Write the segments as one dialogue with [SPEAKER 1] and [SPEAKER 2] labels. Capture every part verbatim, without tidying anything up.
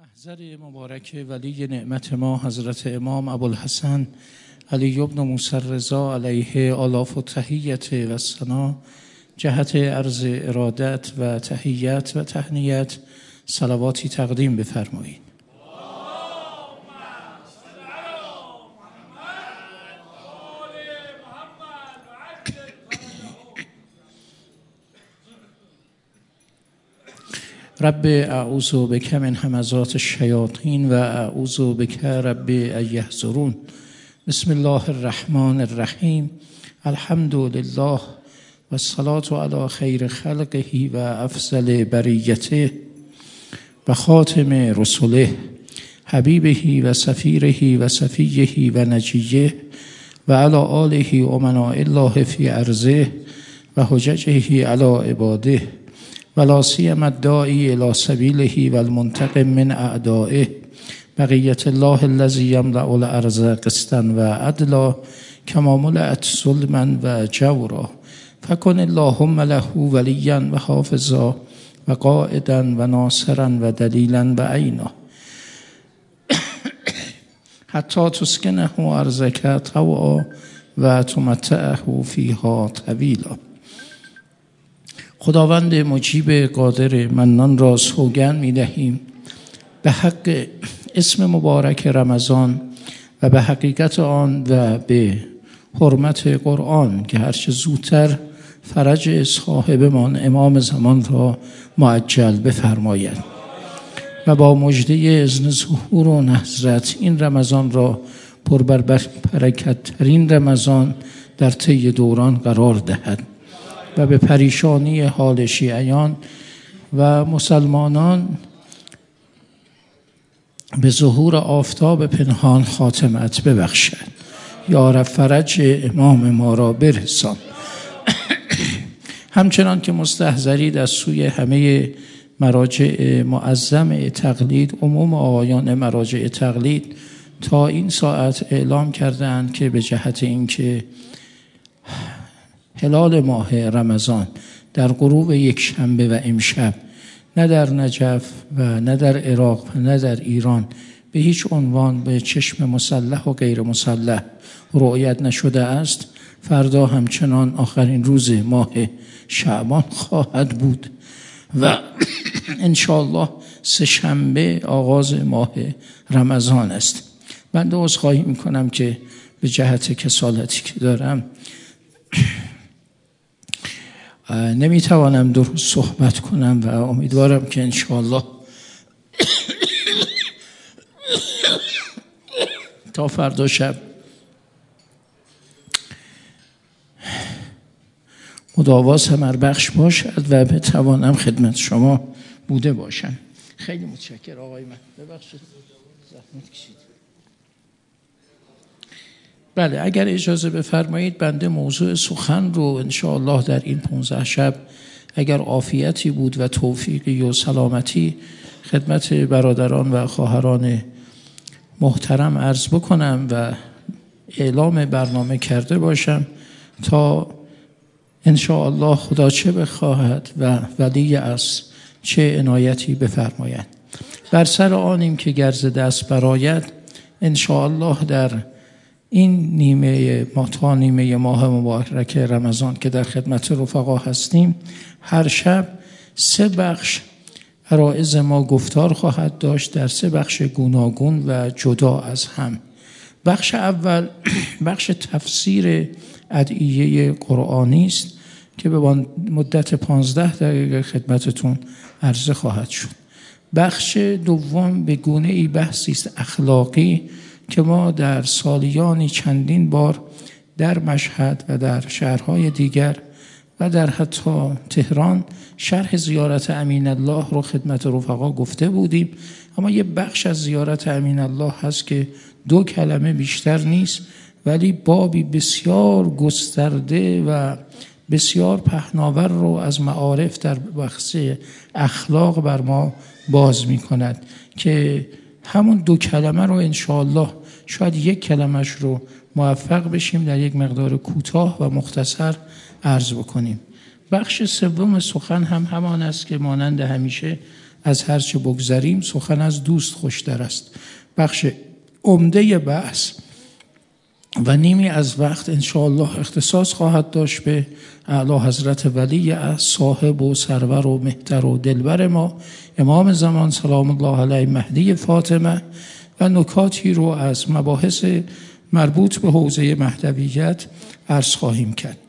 [SPEAKER 1] محضر مبارک ولی نعمت ما حضرت امام ابوالحسن علی بن موسی الرضا علیه آلاف و تحیت و ثنا جهت عرض ارادت و تحیت و تهنیت صلواتی تقدیم بفرمایید. رب اعوذ بک من همزات الشیاطین و اعوذ بک رب ان یحضرون. بسم الله الرحمن الرحیم. الحمد لله و الصلاة علی خیر خلقه و افضل بریته و خاتم رسله حبیبه و سفیره و صفیه و نجیه و علی آله امناء الله فی ارضه و حججه علی عباده ولا سیما الداعی الی سبیله و المنتقم من اعدائه بقیت الله الذی یملأ الارض قسطا و عدلا کما ملأت ظلما و جورا فکن اللهم له ولیا و حافظا و قائدا و ناصرا و دلیلا و عینا حتی تسکنه ارضک طوعا و تمتعه فیها طویلا. خداوند مجیب قادر منان را سوگند می دهیم به حق اسم مبارک رمضان و به حقیقت آن و به حرمت قرآن که هرچه زودتر فرج صاحبمان امام زمان را معجل بفرماید و با مژده اذن ظهور و نصرت این رمضان را پربرکت ترین رمضان در طی دوران قرار دهد و به پریشانی حال شیعیان و مسلمانان به ظهور آفتاب پنهان خاتمت ببخشد. یا رب فرج امام ما را برسان. همچنان که مستحضرید از سوی همه مراجع معظم تقلید، عموم آقایان مراجع تقلید تا این ساعت اعلام کردند که به جهت اینکه هلال ماه رمضان در غروب یک شنبه و امشب نه در نجف و نه در عراق و نه در ایران به هیچ عنوان به چشم مسلح و غیر مسلح رؤیت نشده است، فردا همچنان آخرین روز ماه شعبان خواهد بود و انشاءالله سه شنبه آغاز ماه رمضان است. من عذرخواهی میکنم که به جهت کسالتی که دارم نمیتوانم درست صحبت کنم و امیدوارم که انشاءالله تا فردا شب مداوا ثمر بخش باشد و بتوانم خدمت شما بوده باشم. خیلی متشکرم آقای من، ببخشید زحمت کشید. بله، اگر اجازه بفرمایید بنده موضوع سخن رو انشاءالله در این پانزده شب اگر عافیتی بود و توفیقی و سلامتی خدمت برادران و خواهران محترم عرض بکنم و اعلام برنامه کرده باشم تا انشاءالله خدا چه بخواهد و ولی از چه عنایتی بفرماید. بر سر آنیم که گرز دست براید انشاءالله در این نیمه ما تا نیمه ماه مبارک رمضان که در خدمت رفقا هستیم، هر شب سه بخش عرایض ما گفتار خواهد داشت در سه بخش گوناگون و جدا از هم. بخش اول بخش تفسیر ادعیه قرآنی است که به مدت پانزده دقیقه خدمتتون عرضه خواهد شد. بخش دوم به گونه ای بحثی است اخلاقی که ما در سالیانی چندین بار در مشهد و در شهرهای دیگر و در حتی تهران شرح زیارت امین الله رو خدمت رفقا گفته بودیم، اما یه بخش از زیارت امین الله هست که دو کلمه بیشتر نیست ولی بابی بسیار گسترده و بسیار پهناور رو از معارف در بخش اخلاق بر ما باز می کند که همون دو کلمه رو انشاءالله شاید یک کلمش رو موفق بشیم در یک مقدار کوتاه و مختصر عرض بکنیم. بخش سوم سخن هم همان است که مانند همیشه از هرچه بگذریم سخن از دوست خوشتر است. بخش عمده بحث و نیمی از وقت انشاءالله اختصاص خواهد داشت به اعلی حضرت ولی از صاحب و سرور و مهتر و دلبر ما امام زمان سلام الله علیه مهدی فاطمه و نکاتی رو از مباحث مربوط به حوزه مهدویت عرض خواهیم کرد.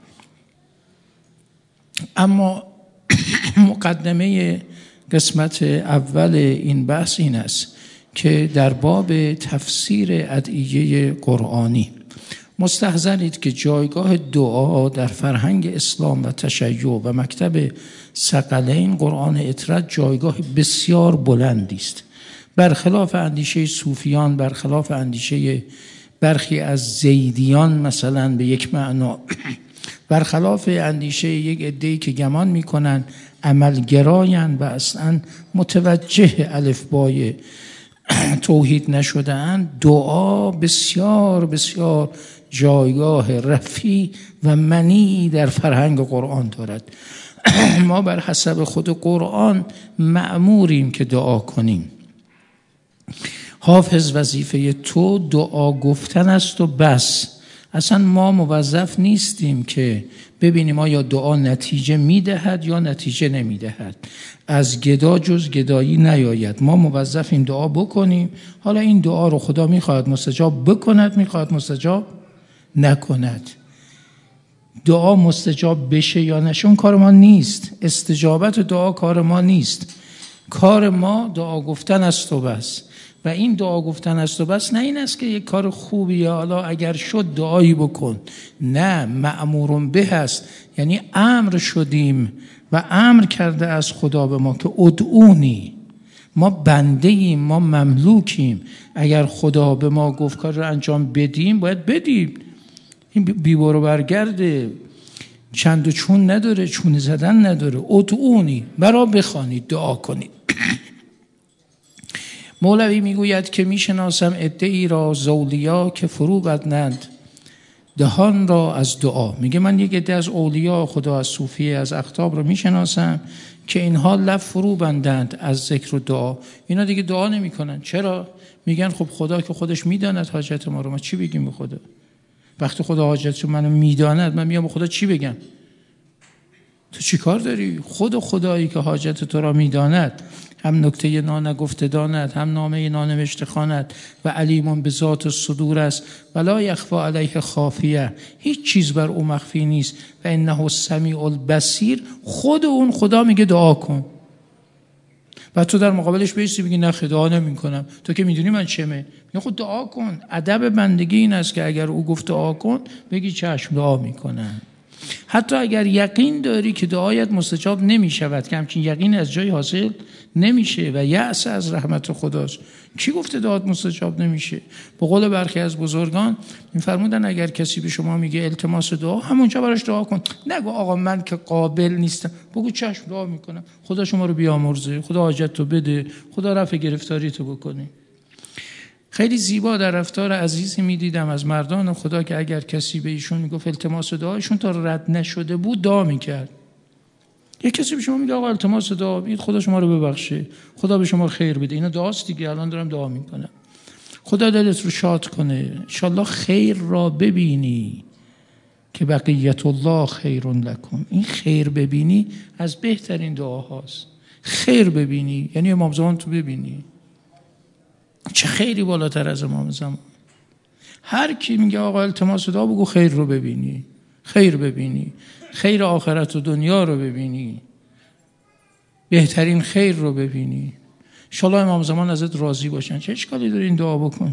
[SPEAKER 1] اما مقدمه قسمت اول این بحث این است که در باب تفسیر ادعیه قرآنی مستحضرید که جایگاه دعا در فرهنگ اسلام و تشیع و مکتب ثقلین قرآن اطرت جایگاه بسیار بلندی است. برخلاف اندیشه صوفیان، برخلاف اندیشه برخی از زیدیان مثلا به یک معنا، برخلاف اندیشه یک عده‌ای که گمان میکنن عملگرایند و اصلا متوجه الفبای توحید نشده‌اند، دعا بسیار بسیار جایگاه رفیع و منی در فرهنگ قرآن دارد. ما بر حسب خود قرآن مأموریم که دعا کنیم. حافظ وظیفه تو دعا گفتن است و بس. اصلا ما موظف نیستیم که ببینیم آیا دعا نتیجه میدهد یا نتیجه نمیدهد. از گدا جز گدایی نیاید. ما موظفیم دعا بکنیم. حالا این دعا رو خدا میخواهد مستجاب بکند، میخواهد مستجاب نکند. دعا مستجاب بشه یا نشه اون کار ما نیست. استجابت دعا کار ما نیست. کار ما دعا گفتن است و بس. و این دعا گفتن است و بس نه این است که یک کار خوبیه حالا اگر شد دعایی بکن. نه، مأمورون به است، یعنی امر شدیم و امر کرده از خدا به ما که ادعونی. ما بنده ایم، ما مملوکیم. اگر خدا به ما گفت کار رو انجام بدیم باید بدیم. این بیبارو برگرده، چند و چون نداره، چون زدن نداره. ادعونی، برا بخوانید، دعا کنید. مولوی میگوید که میشناسم عده‌ای را زولیا که فرو بدنند دهان را از دعا. میگه من یک عده از اولیا خدا، از صوفیه، از اقطاب رو میشناسم که اینها لب فرو بندند از ذکر و دعا. اینا دیگه دعا نمیکنن. چرا؟ میگن خب خدا که خودش میداند حاجت ما رو، ما چی بگیم به خدا؟ وقتی خدا حاجت منو میداند من میام به خدا چی بگم؟ تو چی کار داری؟ خود خدایی که حاجت تو را میداند، هم نکته نانگفته داند، هم نامه نانوشته خواند و علیمون به ذات صدور است و لا یخفی علیه خافیه. هیچ چیز بر او مخفی نیست و انه السمیع البصیر. خود اون خدا میگه دعا کن و تو در مقابلش بیستی بگی نه دعا نمی کنم، تو که میدونی من چمه. میگه خود دعا کن. ادب بندگی این است که اگر او گفت دعا کن بگی چشم دعا میکنم. حتی اگر یقین داری که دعایت مستجاب نمی شود، که همچین یقین از جای حاصل نمیشه و یأس از رحمت خداست. کی گفته دعات مستجاب نمیشه؟ به قول برخی از بزرگان میفرمودن اگر کسی به شما میگه التماس دعا، همونجا براش دعا کن. نگو آقا من که قابل نیستم، بگو چشم دعا میکنم، خدا شما رو بیامرزه، خدا حاجت تو بده، خدا رفع گرفتاری تو بکنه. خیلی زیبا در رفتار عزیزی میدیدم از مردان خدا که اگر کسی به ایشون میگفت التماس دعایشون تا رد نشده بود دعا میکرد. یک کسی به شما میگه آقا التماس دعا، بید خدا شما رو ببخشه، خدا به شما خیر بده، اینا دعاست دیگه. الان دارم دعا میکنم، خدا دلت رو شاد کنه، انشالله خیر را ببینی که بقیت الله خیر لکم. این خیر ببینی از بهترین دعاهاست. خیر ببینی یعنی امام زمان تو ببینی. چه خیری بالاتر از امام زمان. هر کی میگه آقا التماس دعا، بگو خیر رو ببینی، خیر ببینی، خیر آخرت و دنیا رو ببینی، بهترین خیر رو ببینی. انشالله امام زمان ازت راضی باشن. چه اشکالی داری این دعا بکن؟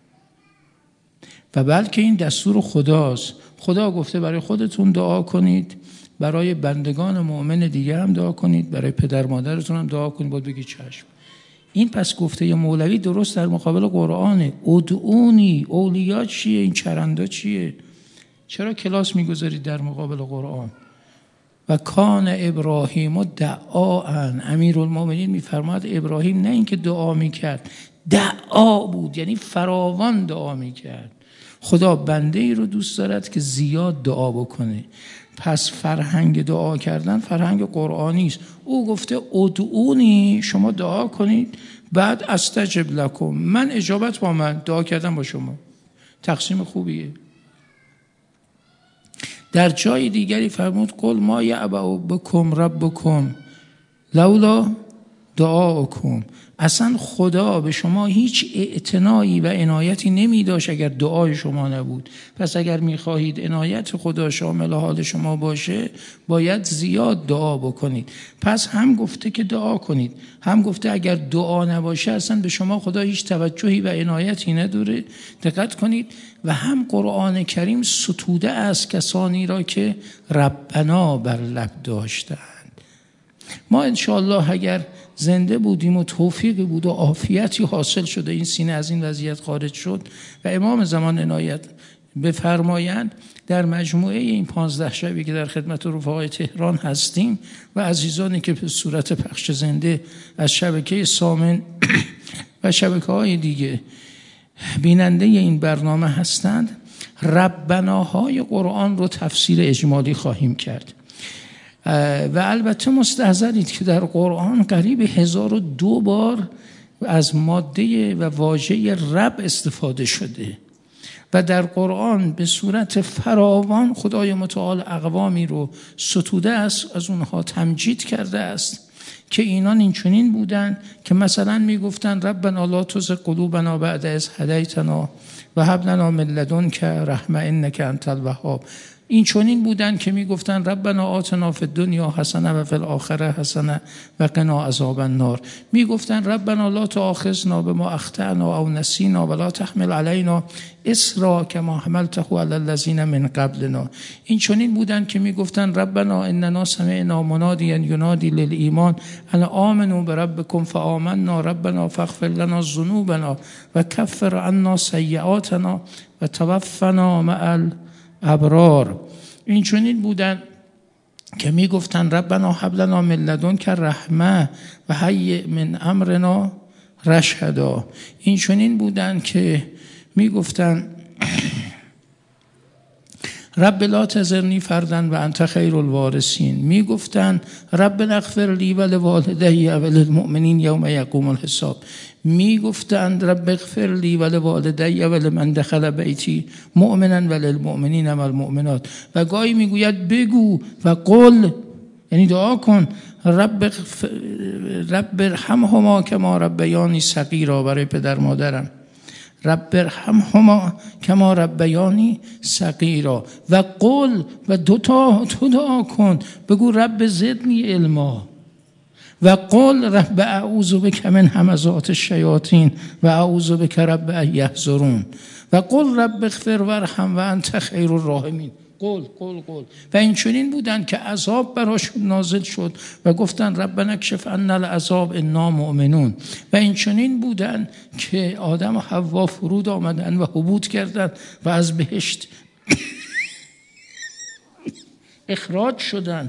[SPEAKER 1] و بلکه این دستور خداست. خدا گفته برای خودتون دعا کنید، برای بندگان مؤمن دیگه هم دعا کنید، برای پدر مادرتون هم دعا کنید. باید بگی چشم. این پس گفته مولوی درست در مقابل قرآنه. ادعونی. اولیا چیه؟ این چرندا چیه؟ چرا کلاس میگذارید در مقابل قرآن؟ و کان ابراهیم دعاء. امیرالمومنین میفرماد ابراهیم نه اینکه دعا میکرد، دعا بود، یعنی فراوان دعا میکرد. خدا بنده ای رو دوست دارد که زیاد دعا بکنه. پس فرهنگ دعا کردن فرهنگ قرآنی است. او گفته ادعونی، شما دعا کنید، بعد استجب لکم، من اجابت با من دعا کردن با شما. تقسیم خوبیه. در جای دیگری فرمود قل ما یعبأ بکم ربکم لولا دعاءکم. اصلا خدا به شما هیچ اعتنایی و عنایتی نمی داشت اگر دعای شما نبود. پس اگر می خواهید عنایت خدا شامل حال شما باشه باید زیاد دعا بکنید. پس هم گفته که دعا کنید، هم گفته اگر دعا نباشه اصلا به شما خدا هیچ توجهی و عنایتی نداره. دقت کنید. و هم قرآن کریم ستوده است کسانی را که ربنا بر لب داشتند. ما انشاءالله اگر زنده بودیم و توفیقی بود و عافیتی حاصل شده این سینه از این وضعیت خارج شد و امام زمان عنایت بفرمایند، در مجموعه این پانزده شبی که در خدمت رفقای تهران هستیم و عزیزانی که به صورت پخش زنده از شبکه سامن و شبکه‌های دیگه بیننده این برنامه هستند، ربناهای قرآن رو تفسیر اجمالی خواهیم کرد. و البته مستحضرید که در قرآن قریب هزار و دو بار از ماده و واژه رب استفاده شده و در قرآن به صورت فراوان خدای متعال اقوامی رو ستوده است، از اونها تمجید کرده است که اینان این چنین بودن که مثلا میگفتن ربنا لا تزغ قلوبنا بعد اذ هدیتنا و هب لنا من لدنک رحمة انک انت الوهاب. این چنین بودن که میگفتن ربنا آتنا فی الدنیا حسنه و فی الاخره حسنه و قنا عذاب النار. میگفتن ربنا لا تؤاخذنا بما اخطأنا او نسینا ولا تحمل علینا اصرا کما حملته علی الذین من قبلنا. این چنین بودن که میگفتن ربنا اننا سمعنا منادیا ینادی للایمان ان آمنوا بربکم فآمنا ربنا فاغفر لنا ذنوبنا و کفر عنا سیئاتنا و توفنا مع ابرار. این چنین بودن که می گفتن ربنا هب لنا من لدنک رحمه و هیئ من امرنا رشدا. این چنین بودن که می گفتن رب لا تذرنی فردا و انت خیر الوارثین. می گفتن رب اغفر لی و لوالدی و للمؤمنین یوم یقوم الحساب. می گفتند رب اغفر لی و لوالدی و لمن دخل بیتی مؤمنا و للمؤمنین و المؤمنات. و گاهی میگوید بگو و قل، یعنی دعا کن رب رب ارحمهما کما ربیانی صغیرا، برای پدر مادرم رب ارحمهما کما ربیانی صغیرا. و قل، و دوتا تو دعا کن، بگو رب زدنی علما. و قل رب اعوذ بک من همزات الشیاطین و اعوذ بک رب ان یحضرون. و قل رب اغفر وارحم و انت خیر الراحمین. قل قل قل. و این چنین بودن که عذاب براشون نازل شد و گفتن ربنا اکشف عنا العذاب انا مؤمنون. و این چنین بودن که آدم و حوا فرود آمدن و هبوط کردند و از بهشت اخراج شدند.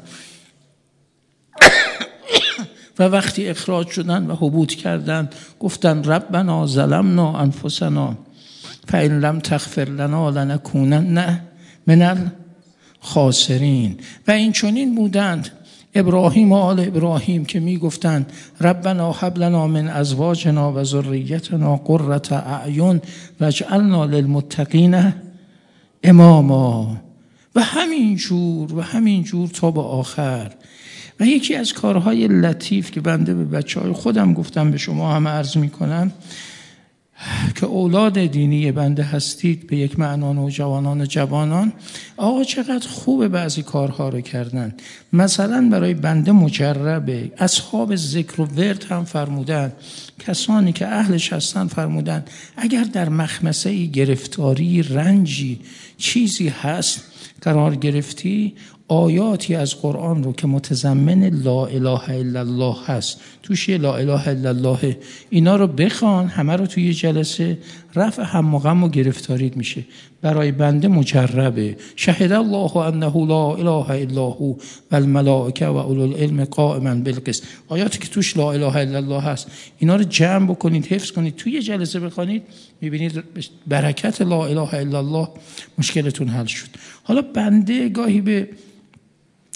[SPEAKER 1] و وقتی اخراج شدن و هبوط کردند گفتن ربنا ظلمنا انفسنا فإن لم تغفر لنا لنکونن من الخاسرین. و این چنین بودند ابراهیم و آل ابراهیم که می گفتند ربنا هب لنا من ازواجنا و ذریتنا قرة اعین واجعلنا للمتقین اماما. و همین جور و همین جور تا به آخر. و یکی از کارهای لطیف که بنده به بچه‌های خودم گفتم به شما هم عرض می‌کنم که اولاد دینی بنده هستید به یک معنا نوجوانان و جوانان، آقا چقدر خوبه بعضی کارها رو کردن. مثلا برای بنده مجربه، اصحاب ذکر و ورد هم فرمودن، کسانی که اهلش هستن فرمودن اگر در مخمسه گرفتاری، رنجی، چیزی هست قرار گرفتی، آیاتی از قرآن رو که متضمن لا اله الا الله هست، توش یه لا اله الا الله، اینا رو بخوان، همه رو توی جلسه رفع هم و غم و گرفتاریت میشه. برای بنده مجربه. شهد الله انه لا اله الا هو و الملائکه و اولو العلم قائما بالقسط. آیاتی که توش لا اله الا الله هست اینا رو جمع بکنید، حفظ کنید، توی جلسه بخوانید، میبینید برکت لا اله الا الله مشکلتون حل شد. حالا بنده گاهی به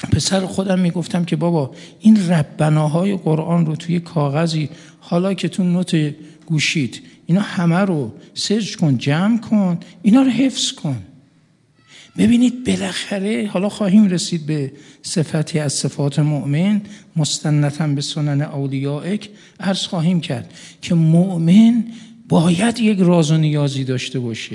[SPEAKER 1] پسر خودم میگفتم که بابا این ربناهای قرآن رو توی کاغذی، حالا که تو نوت گوشیت اینا همه رو سرچ کن، جمع کن، اینا رو حفظ کن. ببینید بالاخره حالا خواهیم رسید به صفتی از صفات مؤمن مستنتا به سنن اولیائک. عرض خواهیم کرد که مؤمن باید یک راز و نیازی داشته باشه.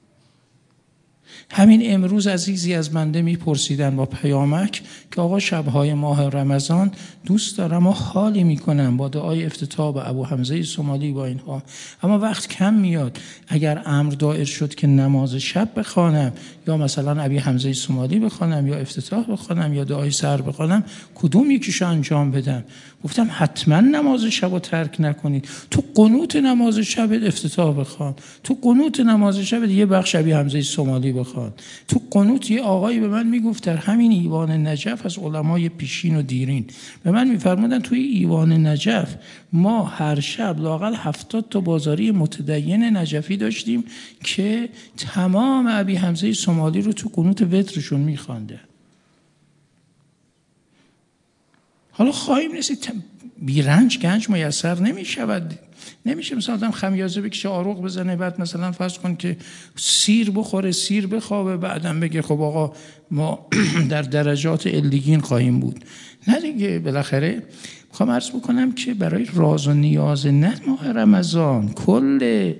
[SPEAKER 1] همین امروز عزیزی از بنده میپرسیدن با پیامک که آقا شبهای ماه رمضان دوست دارم و حالی میکنم با دعای افتتاح به ابو حمزه سومالی با اینها، اما وقت کم میاد. اگر امر دایر شد که نماز شب بخوانم یا مثلا ابی حمزه سومالی بخوانم یا افتتاح بخوانم یا دعای سحر بخوانم، کدوم یکیشو انجام بدم؟ گفتم حتما نماز شب رو ترک نکنید. تو قنوت نماز شب افتتاح بخوان، تو قنوت نماز شب یه بخش ابی حمزه سومالی بخوان، تو قنوت یه آقایی به من میگفت در همین ایوان نجف از علمای پیشین و دیرین به من میفرمودن توی ایوان نجف ما هر شب لااقل هفتاد تا بازاری متدین نجفی داشتیم که تمام ابی حمزه سومالی رو تو قنوت وترشون میخوانده. حالا خواهیم رسید بیرنج گنج میسر نمیشود. نمیشه مثلا آدم خمیازه بکشه آروغ بزنه بعد مثلا فرض کن که سیر بخوره سیر بخوابه بعدم بگه خب آقا ما در درجات علیین خواهیم بود. نه دیگه، بالاخره میخوام عرض بکنم که برای راز و نیاز نه ماه رمضان، کل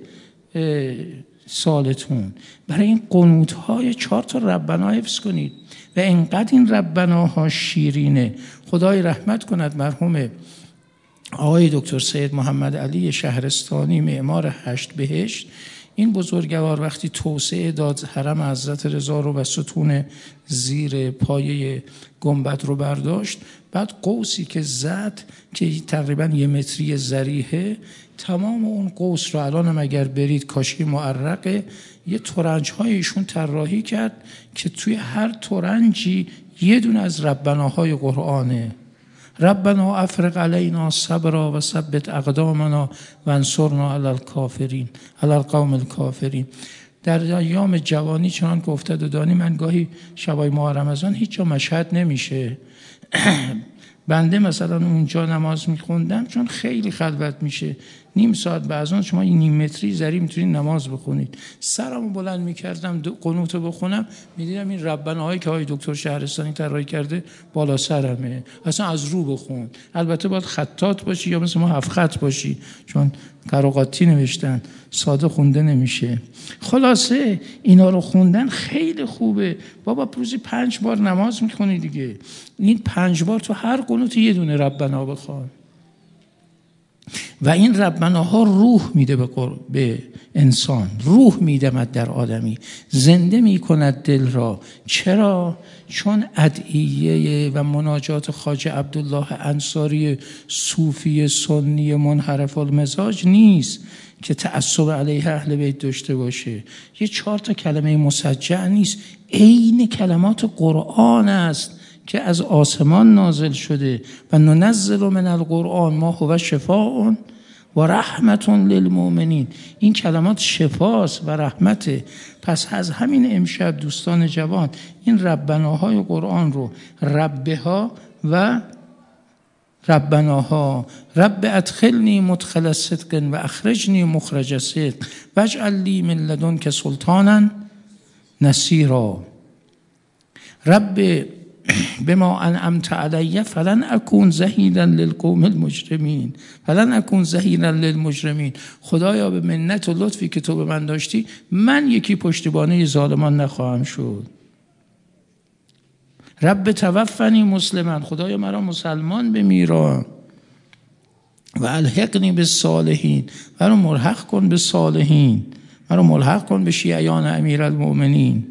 [SPEAKER 1] سالتون برای این قنوت‌های چهار تا ربنا حفظ کنید و انقدر این ربناها شیرینه. خدای رحمت کند مرحوم آقای دکتر سید محمد علی شهرستانی معمار هشت بهشت. این بزرگوار وقتی توسعه داد حرم حضرت رضا رو و ستون زیر پایه گنبد رو برداشت، بعد قوسی که زد که تقریبا یه متری زریحه، تمام اون قوس رو الان هم اگر برید کاشی معرقه، یه ترنج هایشون طراحی کرد که توی هر ترنجی یه دونه از ربناهای قرآنه. ربنا افرغ علینا صبرا و ثبت اقدامنا و انصرنا علی الکافرین علی القوم الکافرین. در ایام جوانی چنان که افتاد و دانی، من گاهی شبای ماه رمضان هیچ جا مشهد نمیشه بنده مثلا اونجا نماز میخوندم، چون خیلی خلوت میشه، نیم ساعت بعضان شما این نیم متری زری میتونید نماز بخونید. سرمو بلند میکردم قنوت رو بخونم، میدیدم این ربناهایی که های دکتر شهرستانی طراحی کرده بالا سرمه، اصلا از رو بخون. البته باید خطات باشی یا مثل ما هفت خط باشی، چون قراقاتی نوشتن، ساده خونده نمیشه. خلاصه اینا رو خوندن خیلی خوبه. بابا روزی پنج بار نماز میخونی دیگه، این پنج بار تو هر قنوت یه دونه ربنا بخوان و این ربناها روح میده به, به انسان، روح میدمد در آدمی، زنده میکند دل را. چرا؟ چون ادعیه و مناجات خواجه عبدالله انصاری صوفی سنی منحرف المزاج نیست که تعصب علیه اهل بیت داشته باشه. یه چهار تا کلمه مسجع نیست، عین کلمات قرآن است که از آسمان نازل شده. و ننزل من القرآن ما هو شفاء و رحمت للمؤمنین. این کلمات شفاست و رحمته. پس از همین امشب دوستان جوان این ربناهای قرآن رو ربها و ربناها، رب ادخلنی مدخل صدق و اخرجنی مخرج صدق واجعل لی من لدنک سلطانا نصیرا. رب بما انعمت علی فلن اکون ظهیرا للقوم المجرمین فلن اکون ظهیرا للمجرمین. خدایا به منت و لطفی که تو به من داشتی، من یکی پشتیبانه ظالمان نخواهم شد. رب توفنی مسلما، خدایا مرا مسلمان بمیران. و الحقنی بالصالحین، مرا ملحق کن به صالحین، مرا ملحق کن به شیعیان امیرالمؤمنین.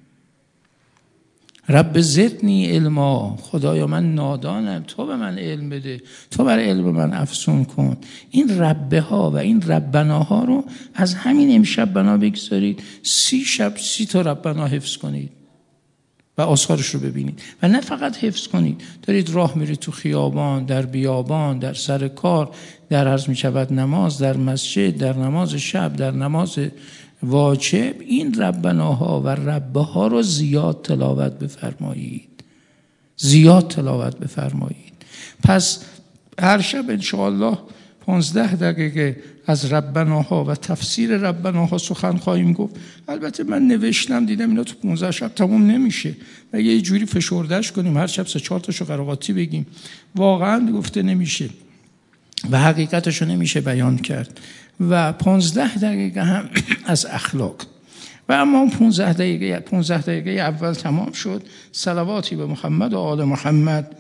[SPEAKER 1] رب زدنی علما، خدایا من نادانم، تو به من علم بده، تو بر علم من افزون کن. این ربه ها و این ربناها رو از همین امشب بنا بگذارید، سی شب سی تا ربنا حفظ کنید و آثارش رو ببینید. و نه فقط حفظ کنید، دارید راه میرید تو خیابان، در بیابان، در سر کار، در عرض می شود نماز، در مسجد، در نماز شب، در نماز واجب، این ربناها و ربه ها رو زیاد تلاوت بفرمایید. زیاد تلاوت بفرمایید. پس هر شب انشاءالله پانزده دقیقه از ربناها و تفسیر ربناها سخن خواهیم گفت. البته من نوشتم دیدم اینا تو پانزده شب تموم نمیشه و یه جوری فشردهش کنیم هر شب سه چهار تاشو قرائاتی بگیم، واقعا گفته نمیشه و حقیقتشو نمیشه بیان کرد. و پانزده دقیقه هم از اخلاق. و اما پانزده دقیقه پانزده دقیقه اول تمام شد. صلواتی به محمد و آل محمد.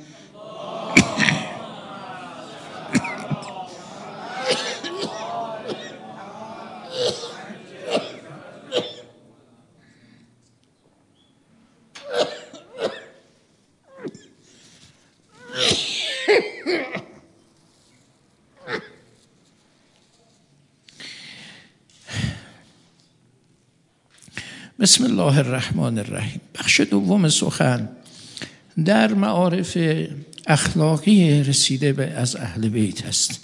[SPEAKER 1] بسم الله الرحمن الرحیم. بخش دوم سخن در معارف اخلاقی رسیده به از اهل بیت است.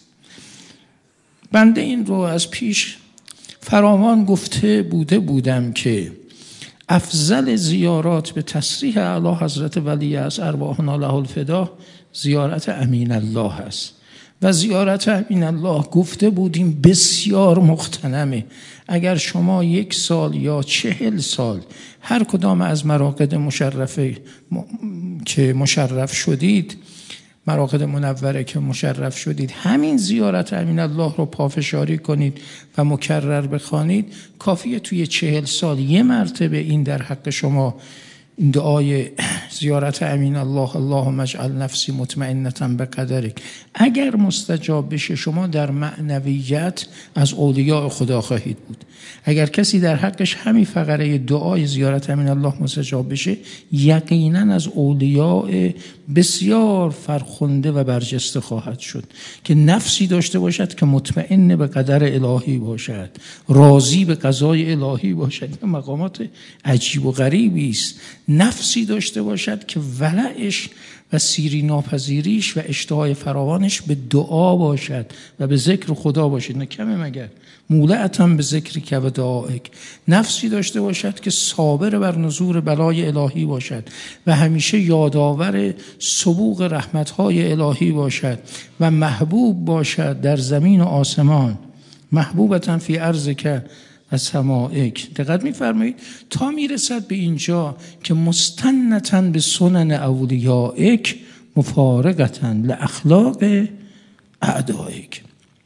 [SPEAKER 1] بنده این رو از پیش فراوان گفته بوده بودم که افضل زیارات به تصریح اعلی حضرت ولی از ارواحنا له الفدا زیارت امین الله است و زیارت امین الله گفته بودیم بسیار مغتنمه. اگر شما یک سال یا چهل سال هر کدام از مراقد مشرفه م... که مشرف شدید، مراقد منوره که مشرف شدید، همین زیارت امین الله رو پافشاری کنید و مکرر بخوانید، کافیه توی چهل سال یه مرتبه این در حق شما این دعای زیارت امین الله اللهم اجعل نفسی مطمئنة بقدرک اگر مستجاب بشه، شما در معنویت از اولیاء خدا خواهید بود. اگر کسی در حقش همین فقره دعای زیارت امین الله مستجاب بشه، یقینا از اولیاء بسیار فرخنده و برجسته خواهد شد که نفسی داشته باشد که مطمئن به قدر الهی باشد، راضی به قضای الهی باشد. این مقامات عجیب و غریبی است. نفسی داشته باشد که ولعش و سیری ناپذیریش و اشتهای فراوانش به دعا باشد و به ذکر خدا باشد. نه کمه مگر مولعتاً به ذکری که و دعایک. نفسی داشته باشد که صابر بر نزول بلای الهی باشد و همیشه یادآور سبوق رحمتهای الهی باشد و محبوب باشد در زمین و آسمان، محبوبتاً فی ارضک و سمائک. دقت می‌فرمایید تا میرسد به اینجا که مستنتاً به سنن اولیائک مفارقتاً لاخلاق اعدائک.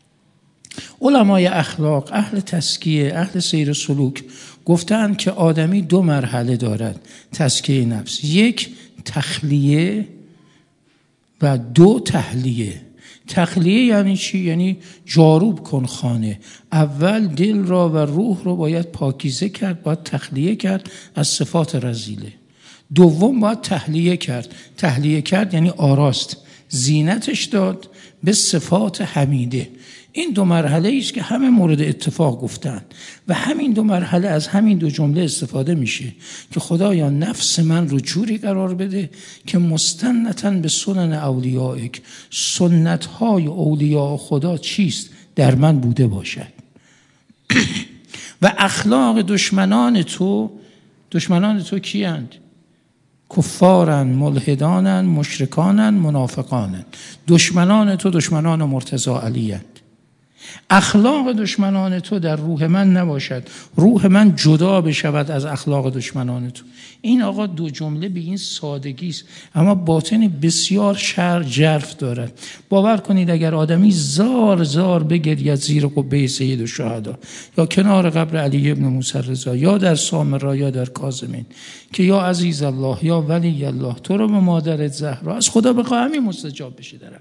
[SPEAKER 1] علمای اخلاق، اهل تزکیه، اهل سیر سلوک گفتند که آدمی دو مرحله دارد تزکیه نفس: یک تخلیه و دو تحلیه. تخلیه یعنی چی؟ یعنی جاروب کن خانه. اول دل را و روح را باید پاکیزه کرد، باید تخلیه کرد از صفات رذیله. دوم باید تحلیه کرد. تحلیه کرد یعنی آراست، زینتش داد به صفات حمیده. این دو مرحله است که همه مورد اتفاق گفتن و همین دو مرحله از همین دو جمله استفاده میشه که خدایا نفس من رو جوری قرار بده که مستنتاً به سنن اولیائک، سنت های اولیاء خدا چیست در من بوده باشد. و اخلاق دشمنان تو، دشمنان تو کیند؟ کفارن، ملحدانن، مشرکانن، منافقانن. دشمنان تو دشمنان مرتضی علی هستند. اخلاق دشمنان تو در روح من نباشد، روح من جدا بشود از اخلاق دشمنان تو. این آقا دو جمله به این سادگی است، اما باطن بسیار شر جرف دارد. باور کنید اگر آدمی زار زار بگرید زیر قبه سید الشهدا یا کنار قبر علی ابن موسی رضا یا در سامرا یا در کاظمین که یا عزیز الله یا ولی الله تو رو به مادرت زهرا، از خدا بخواه همین مستجاب بشه در حق.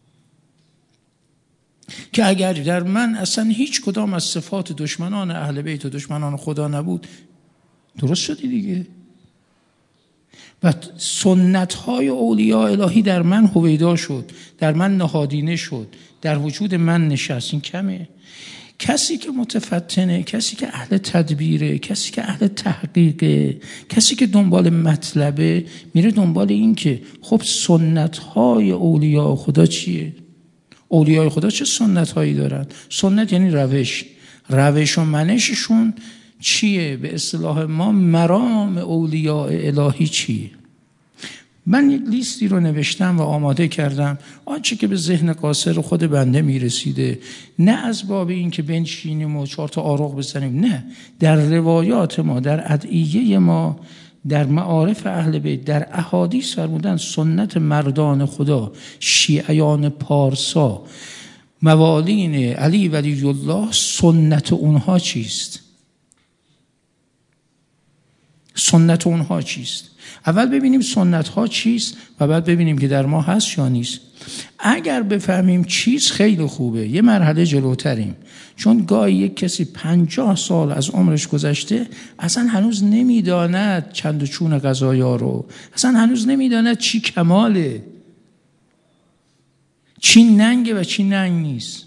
[SPEAKER 1] که اگر در من اصلا هیچ کدام از صفات دشمنان اهل بیت و دشمنان خدا نبود، درست شدی دیگه. و سنت های اولیاء الهی در من هویدا شد، در من نهادینه شد، در وجود من نشست. این کمه. کسی که متفتنه، کسی که اهل تدبیره، کسی که اهل تحقیقه، کسی که دنبال مطلبه، میره دنبال این که خب سنت های اولیاء خدا چیه؟ اولیاء خدا چه سنت هایی دارن؟ سنت یعنی روش. روش و منششون چیه؟ به اصطلاح ما مرام اولیاء الهی چیه؟ من یک لیستی رو نوشتم و آماده کردم، آنچه که به ذهن قاصر خود بنده میرسیده، نه از باب این که بنشینیم و چهار تا آروغ بزنیم، نه، در روایات ما، در ادعیه ما، در معارف اهل بیت، در احادیث فرمودن سنت مردان خدا، شیعیان پارسا، موالین علی ولی الله، سنت اونها چیست؟ سنت اونها چیست؟ اول ببینیم سنت ها چیست و بعد ببینیم که در ما هست یا نیست. اگر بفهمیم چیست خیلی خوبه، یه مرحله جلوتریم. چون گاهی یک کسی پنجاه سال از عمرش گذشته اصلا هنوز نمیداند چند و چون غذایا رو، اصلا هنوز نمیداند چی کماله، چی ننگه و چی ننگ نیست،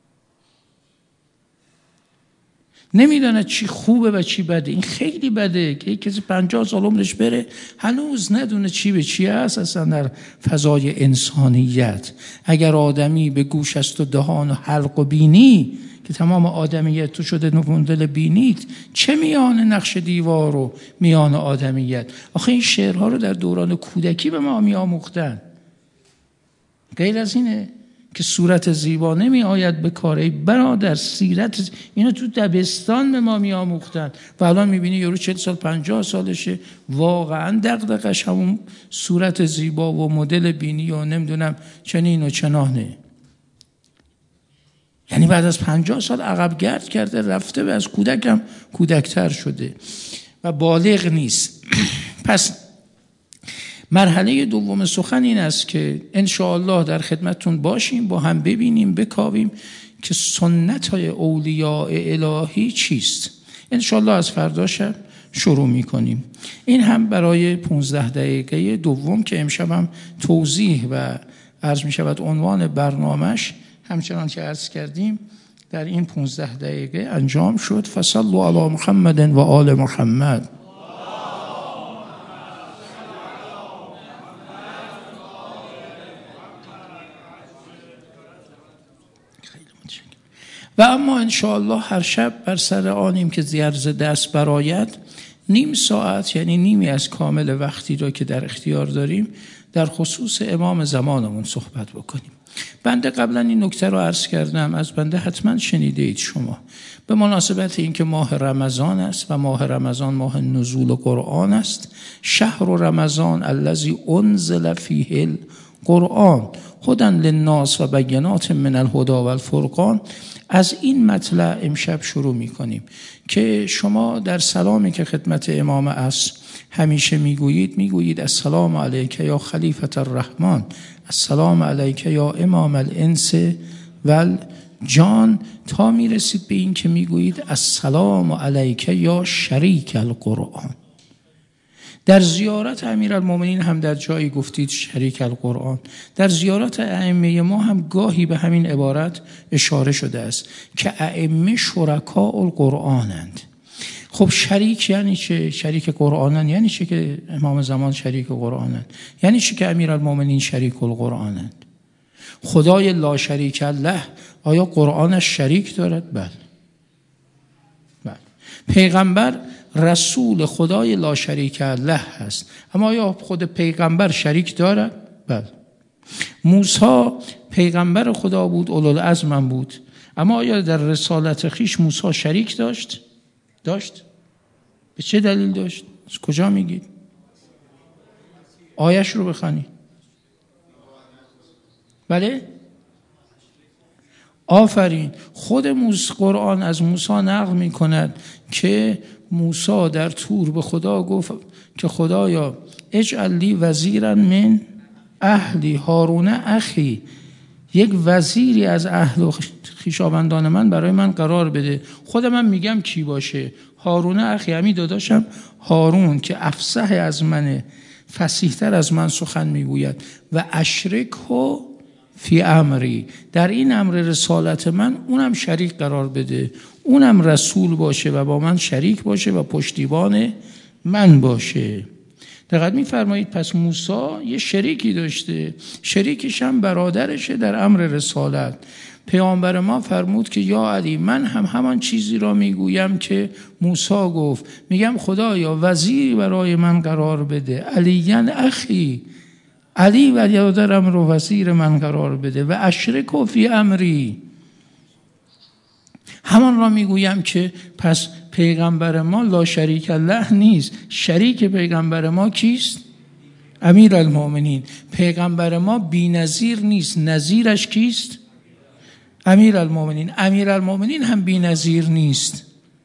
[SPEAKER 1] نمیداند چی خوبه و چی بده. این خیلی بده که یک کسی پنجاه سال عمرش بره هنوز ندونه چی به چی هست اصلا در فضای انسانیت. اگر آدمی به گوش است و دهان و حلق و بینی که تمام آدمیت تو شده نگوندل بینید، چه میان نقش دیوار و میان آدمیت. آخه این شعرها رو در دوران کودکی به ما میآموختن. غیر از اینه که صورت زیبا نمی آید به کاره برادر، سیرت اینا تو دبستان به ما می آموختن و الان می بینی یارو چهل سال پنجاه سالشه واقعا دغدغش همون صورت زیبا و مدل بینی و نمیدونم چنین و چنانه. یعنی بعد از پنجاه سال عقب گرد کرده رفته و از کودکم کودکتر شده و بالغ نیست. پس مرحله دوم سخن این است که انشاءالله در خدمتتون باشیم، با هم ببینیم بکاویم که سنت های اولیاء الهی چیست. انشاءالله از فردا شب شروع میکنیم. این هم برای پونزده دقیقه دوم که امشب هم توضیح و عرض میشود عنوان برنامهش همچنان که عرض کردیم در این پونزده دقیقه انجام شد. فصلوا علی محمد و آل محمد. و اما انشاءالله هر شب بر سر آنیم که زیرز دست براید نیم ساعت، یعنی نیمی از کامل وقتی را که در اختیار داریم در خصوص امام زمانمون صحبت بکنیم. بنده قبلا این نکته رو عرض کردم، از بنده حتما شنیده اید شما، به مناسبت اینکه ماه رمضان است و ماه رمضان ماه نزول قرآن است. شهر رمضان الذی انزل فیه القرآن هدی للناس و بینات من الهدی و الفرقان. از این مطلع امشب شروع میکنیم که شما در سلامی که خدمت امام عصر همیشه میگویید میگویید السلام علیک یا خلیفة الرحمن، السلام علیک یا امام الانس والجان، تا میرسید به این که میگویید السلام علیک یا شریک القرآن. در زیارت امیرالمومنین هم در جایی گفتید شریک القرآن، در زیارت ائمه ما هم گاهی به همین عبارت اشاره شده است که ائمه شرکاء القرآنند. خب شریک یعنی چه؟ شریک قرآنند یعنی چه که امام زمان شریک قرآنند؟ یعنی چه که امیرالمومنین شریک القرآنند؟ خدای لا شریک له آیا قرآنش شریک دارد؟ بله. بله. پیغمبر رسول خدای لا شریک له هست، اما آیا خود پیغمبر شریک دارد؟ بله. موسی پیغمبر خدا بود، اولوالعزم بود، اما آیا در رسالت خیش موسی شریک داشت؟ داشت؟ به چه دلیل داشت؟ از کجا میگید؟ آیش رو بخوانید. بله؟ آفرین. خود موسی قرآن از موسی نقل می کند که موسی در طور به خدا گفت که خدایا اجعل لی وزیرا من اهلی هارون اخی، یک وزیری از اهل و خویشاوندان من برای من قرار بده. خود من میگم کی باشه؟ هارون اخی، همین داداشم هارون که افصح از منه، فصیح‌تر از من سخن میگوید. و اشرکه فی امری، در این امر رسالت من اونم شریک قرار بده، اونم رسول باشه و با من شریک باشه و پشتیبان من باشه. دقیق میفرمایید پس موسی یه شریکی داشته، شریکش هم برادرشه در امر رسالت. پیامبر ما فرمود که یا علی من هم همان چیزی را میگویم که موسی گفت، میگم خدایا وزیری برای من قرار بده، علیاً اخی، علی و برادرم رو وزیر من قرار بده و اشرک فی امری. همان را میگویم که پس پیغمبر ما لا شریک الله نیست. شریک پیغمبر ما کیست؟ امیر المؤمنین. پیغمبر ما بی نظیر نیست. نظیرش کیست؟ امیر المؤمنین. امیر المؤمنین هم بی نظیر نیست.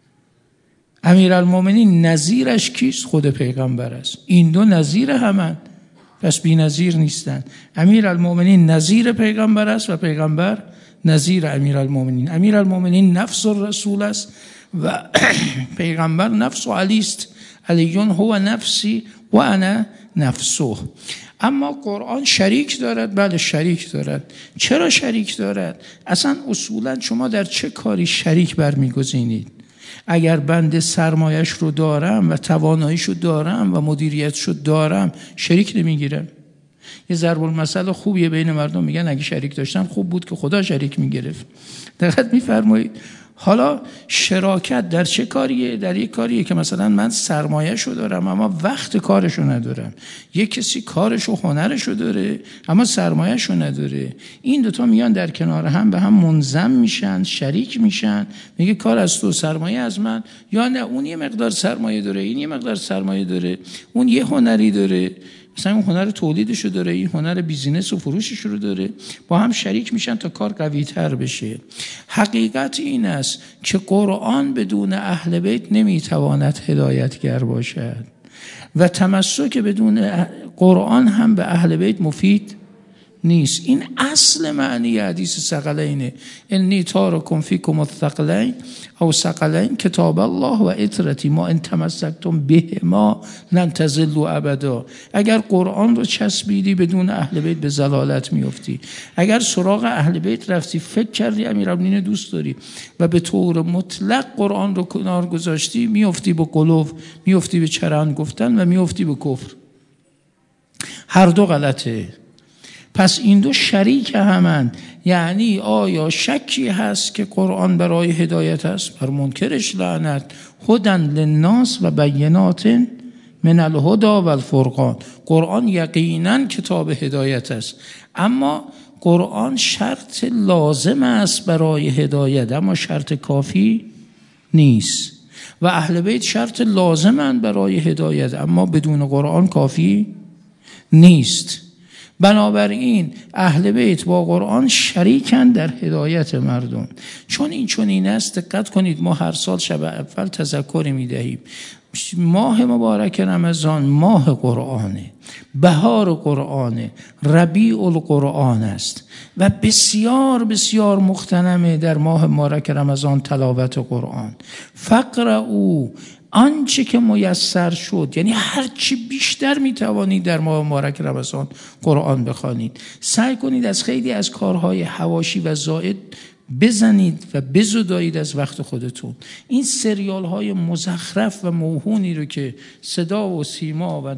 [SPEAKER 1] امیر المؤمنین نظیرش کیست؟ خود پیغمبر است. این دو نظیر همند، پس بی نظیر نیستند. امیر المؤمنین نظیر پیغمبر است و پیغمبر نظیر امیر المؤمنین. امیر المؤمنین نفس الرسول است و پیغمبر نفس علی است. علیون هو نفسی و انا نفسه. اما قرآن شریک دارد؟ بله شریک دارد. چرا شریک دارد؟ اصلا اصولا شما در چه کاری شریک برمیگزینید؟ اگر بنده سرمایش رو دارم و تواناییش رو دارم و مدیریتش رو دارم، شریک نمیگیرم. یه ضرب المثل خوبیه بین مردم، میگن اگه شریک داشتم خوب بود که خدا شریک میگرفت. دقت میفرمایید؟ حالا شراکت در چه کاریه؟ در یک کاریه که مثلا من سرمایه‌شو دارم اما وقت کارشو ندارم. یک کسی کارشو هنرشو داره اما سرمایه‌شو نداره. این دوتا میان در کنار هم به هم منضم میشن، شریک میشن. میگه کار از تو، سرمایه از من. یا نه، اون یه مقدار سرمایه داره، این یه مقدار سرمایه داره، اون یه هنری داره، مثلا اون هنر تولیدشو داره، این هنر بیزینس و فروشش رو داره، با هم شریک میشن تا کار قوی تر بشه. حقیقت این است که قرآن بدون اهل بیت نمیتواند هدایتگر باشد و تمسک بدون قرآن هم به اهل بیت مفید نیست. این اصل معنی حدیث ثقلینه. انی تارکم فیکم الثقلین او ثقلین کتاب الله و اطرتی ما ان تمسکتم بهما لن تضلوا ابدا. اگر قرآن رو چسبیدی بدون اهل بیت به ضلالت میافتی. اگر سراغ اهل بیت رفتی، فکر کردی امیرالمومنین دوست داری و به طور مطلق قرآن رو کنار گذاشتی، میافتی به غلو، میافتی به چرند گفتن و میافتی به کفر. هر دو غلطه. پس این دو شریک همند. یعنی آیا شکی هست که قرآن برای هدایت است؟ بر منکرش لعنت. هدن للناس و بینات من الهدی و الفرقان. قرآن یقینا کتاب هدایت است، اما قرآن شرط لازم است برای هدایت، اما شرط کافی نیست. و اهل بیت شرط لازمند برای هدایت، اما بدون قرآن کافی نیست. بنابراین اهل بیت با قرآن شریکن در هدایت مردم. چون این چون این است، دقت کنید، ما هر سال شب اول تذکری میدهیم. ماه مبارک رمضان ماه قرآنه، بهار قرآنه، ربیع القرآن است و بسیار بسیار مغتنمه در ماه مبارک رمضان تلاوت قرآن. فقرؤ آنچه که میسر شد، یعنی هر چی بیشتر میتوانید در ماه مبارک رمضان قرآن بخوانید. سعی کنید از خیلی از کارهای حواشی و زائد بزنید و بزدایید از وقت خودتون. این سریال های مزخرف و موهونی رو که صدا و سیما و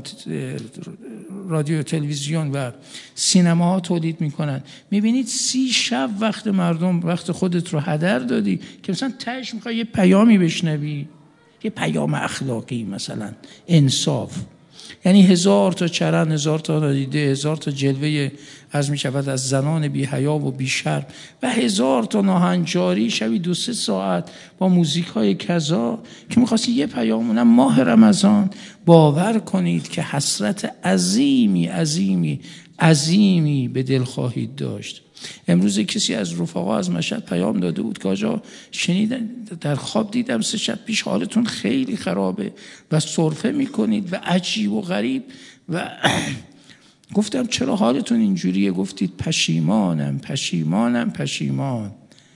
[SPEAKER 1] رادیو تلویزیون و سینما ها تولید میکنن، میبینید سی شب وقت مردم، وقت خودت رو هدر دادی که مثلا تهش میخوای یه پیامی بشنوی، یه پیام اخلاقی، مثلا انصاف. یعنی هزار تا چرند، هزار تا نادیده، هزار تا جلوه از می شود از زنان بی حیا و بی شرم و هزار تا ناهنجاری شبی دو سه ساعت با موزیک های کذا که میخواستی یه پیامونه. ماه رمضان باور کنید که حسرت عظیمی عظیمی عظیمی به دل خواهید داشت. امروز کسی از رفقا از مشهد پیام داده بود که آجا شنیدن در خواب دیدم سه شب پیش حالتون خیلی خرابه و سرفه میکنید و عجیب و غریب. و گفتم چرا حالتون اینجوریه؟ گفتید پشیمانم پشیمانم پشیمان.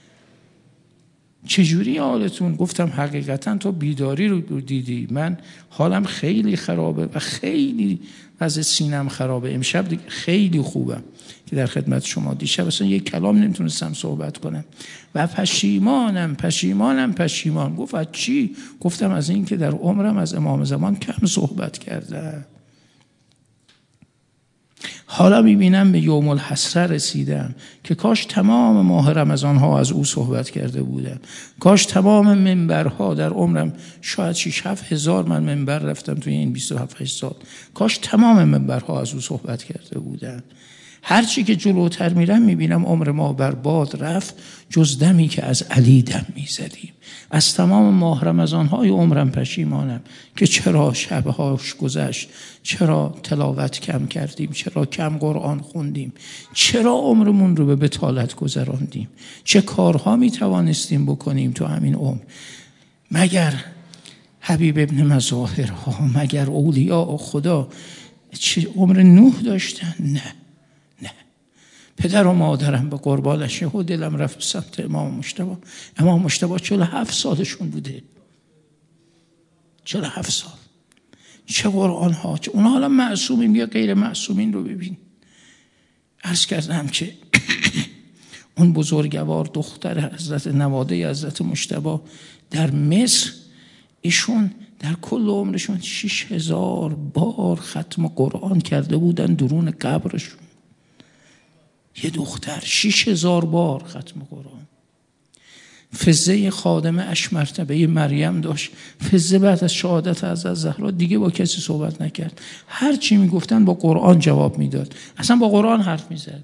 [SPEAKER 1] چجوری حالتون؟ گفتم حقیقتا تو بیداری رو دیدی، من حالم خیلی خرابه و خیلی وضع سینم خرابه. امشب خیلی خوبم که در خدمت شما. دیشب اصلا یک کلام نمیتونستم صحبت کنم و پشیمانم پشیمانم پشیمان. گفت از چی؟ گفتم از این که در عمرم از امام زمان کم صحبت کردم. حالا میبینم به یوم الحسره رسیدم که کاش تمام ماه رمضان ها از او صحبت کرده بودم. کاش تمام منبرها در عمرم، شاید شش هفت هزار من منبر رفتم توی این بیست و هفت سال، کاش تمام منبرها از او صحبت کرده بودم. هرچی که جلوتر میرم میبینم عمر ما برباد رفت، جز دمی که از علی دم میزدیم. از تمام ماه رمضان های عمرم پشیمانم که چرا شبهاش گذشت، چرا تلاوت کم کردیم، چرا کم قرآن خوندیم، چرا عمرمون رو به بطالت گذراندیم. چه کارها میتوانستیم بکنیم تو همین عمر؟ مگر حبیب ابن مظاهرها، مگر اولیاء خدا چه عمر نوح داشتن؟ نه نه. پدر و مادرم به قربانش و دلم رفت سمت امام مجتبی. امام مجتبی چهل و هفت سالشون بوده، چهل و هفت سال. چه قرآن ها، چه اونا حالا معصومین یا غیر معصومین رو ببین. عرض کردم که اون بزرگوار دختر حضرت نواده حضرت مجتبی در مصر، ایشون در کل عمرشون شش هزار بار ختم قرآن کرده بودن درون قبرشون. یه دختر شش هزار بار ختم قرآن. فزه خادمه اش مرتبه مریم داشت. فزه بعد از شهادت حضرت زهرا دیگه با کسی صحبت نکرد، هر چی میگفتن با قرآن جواب میداد، اصلا با قرآن حرف میزد.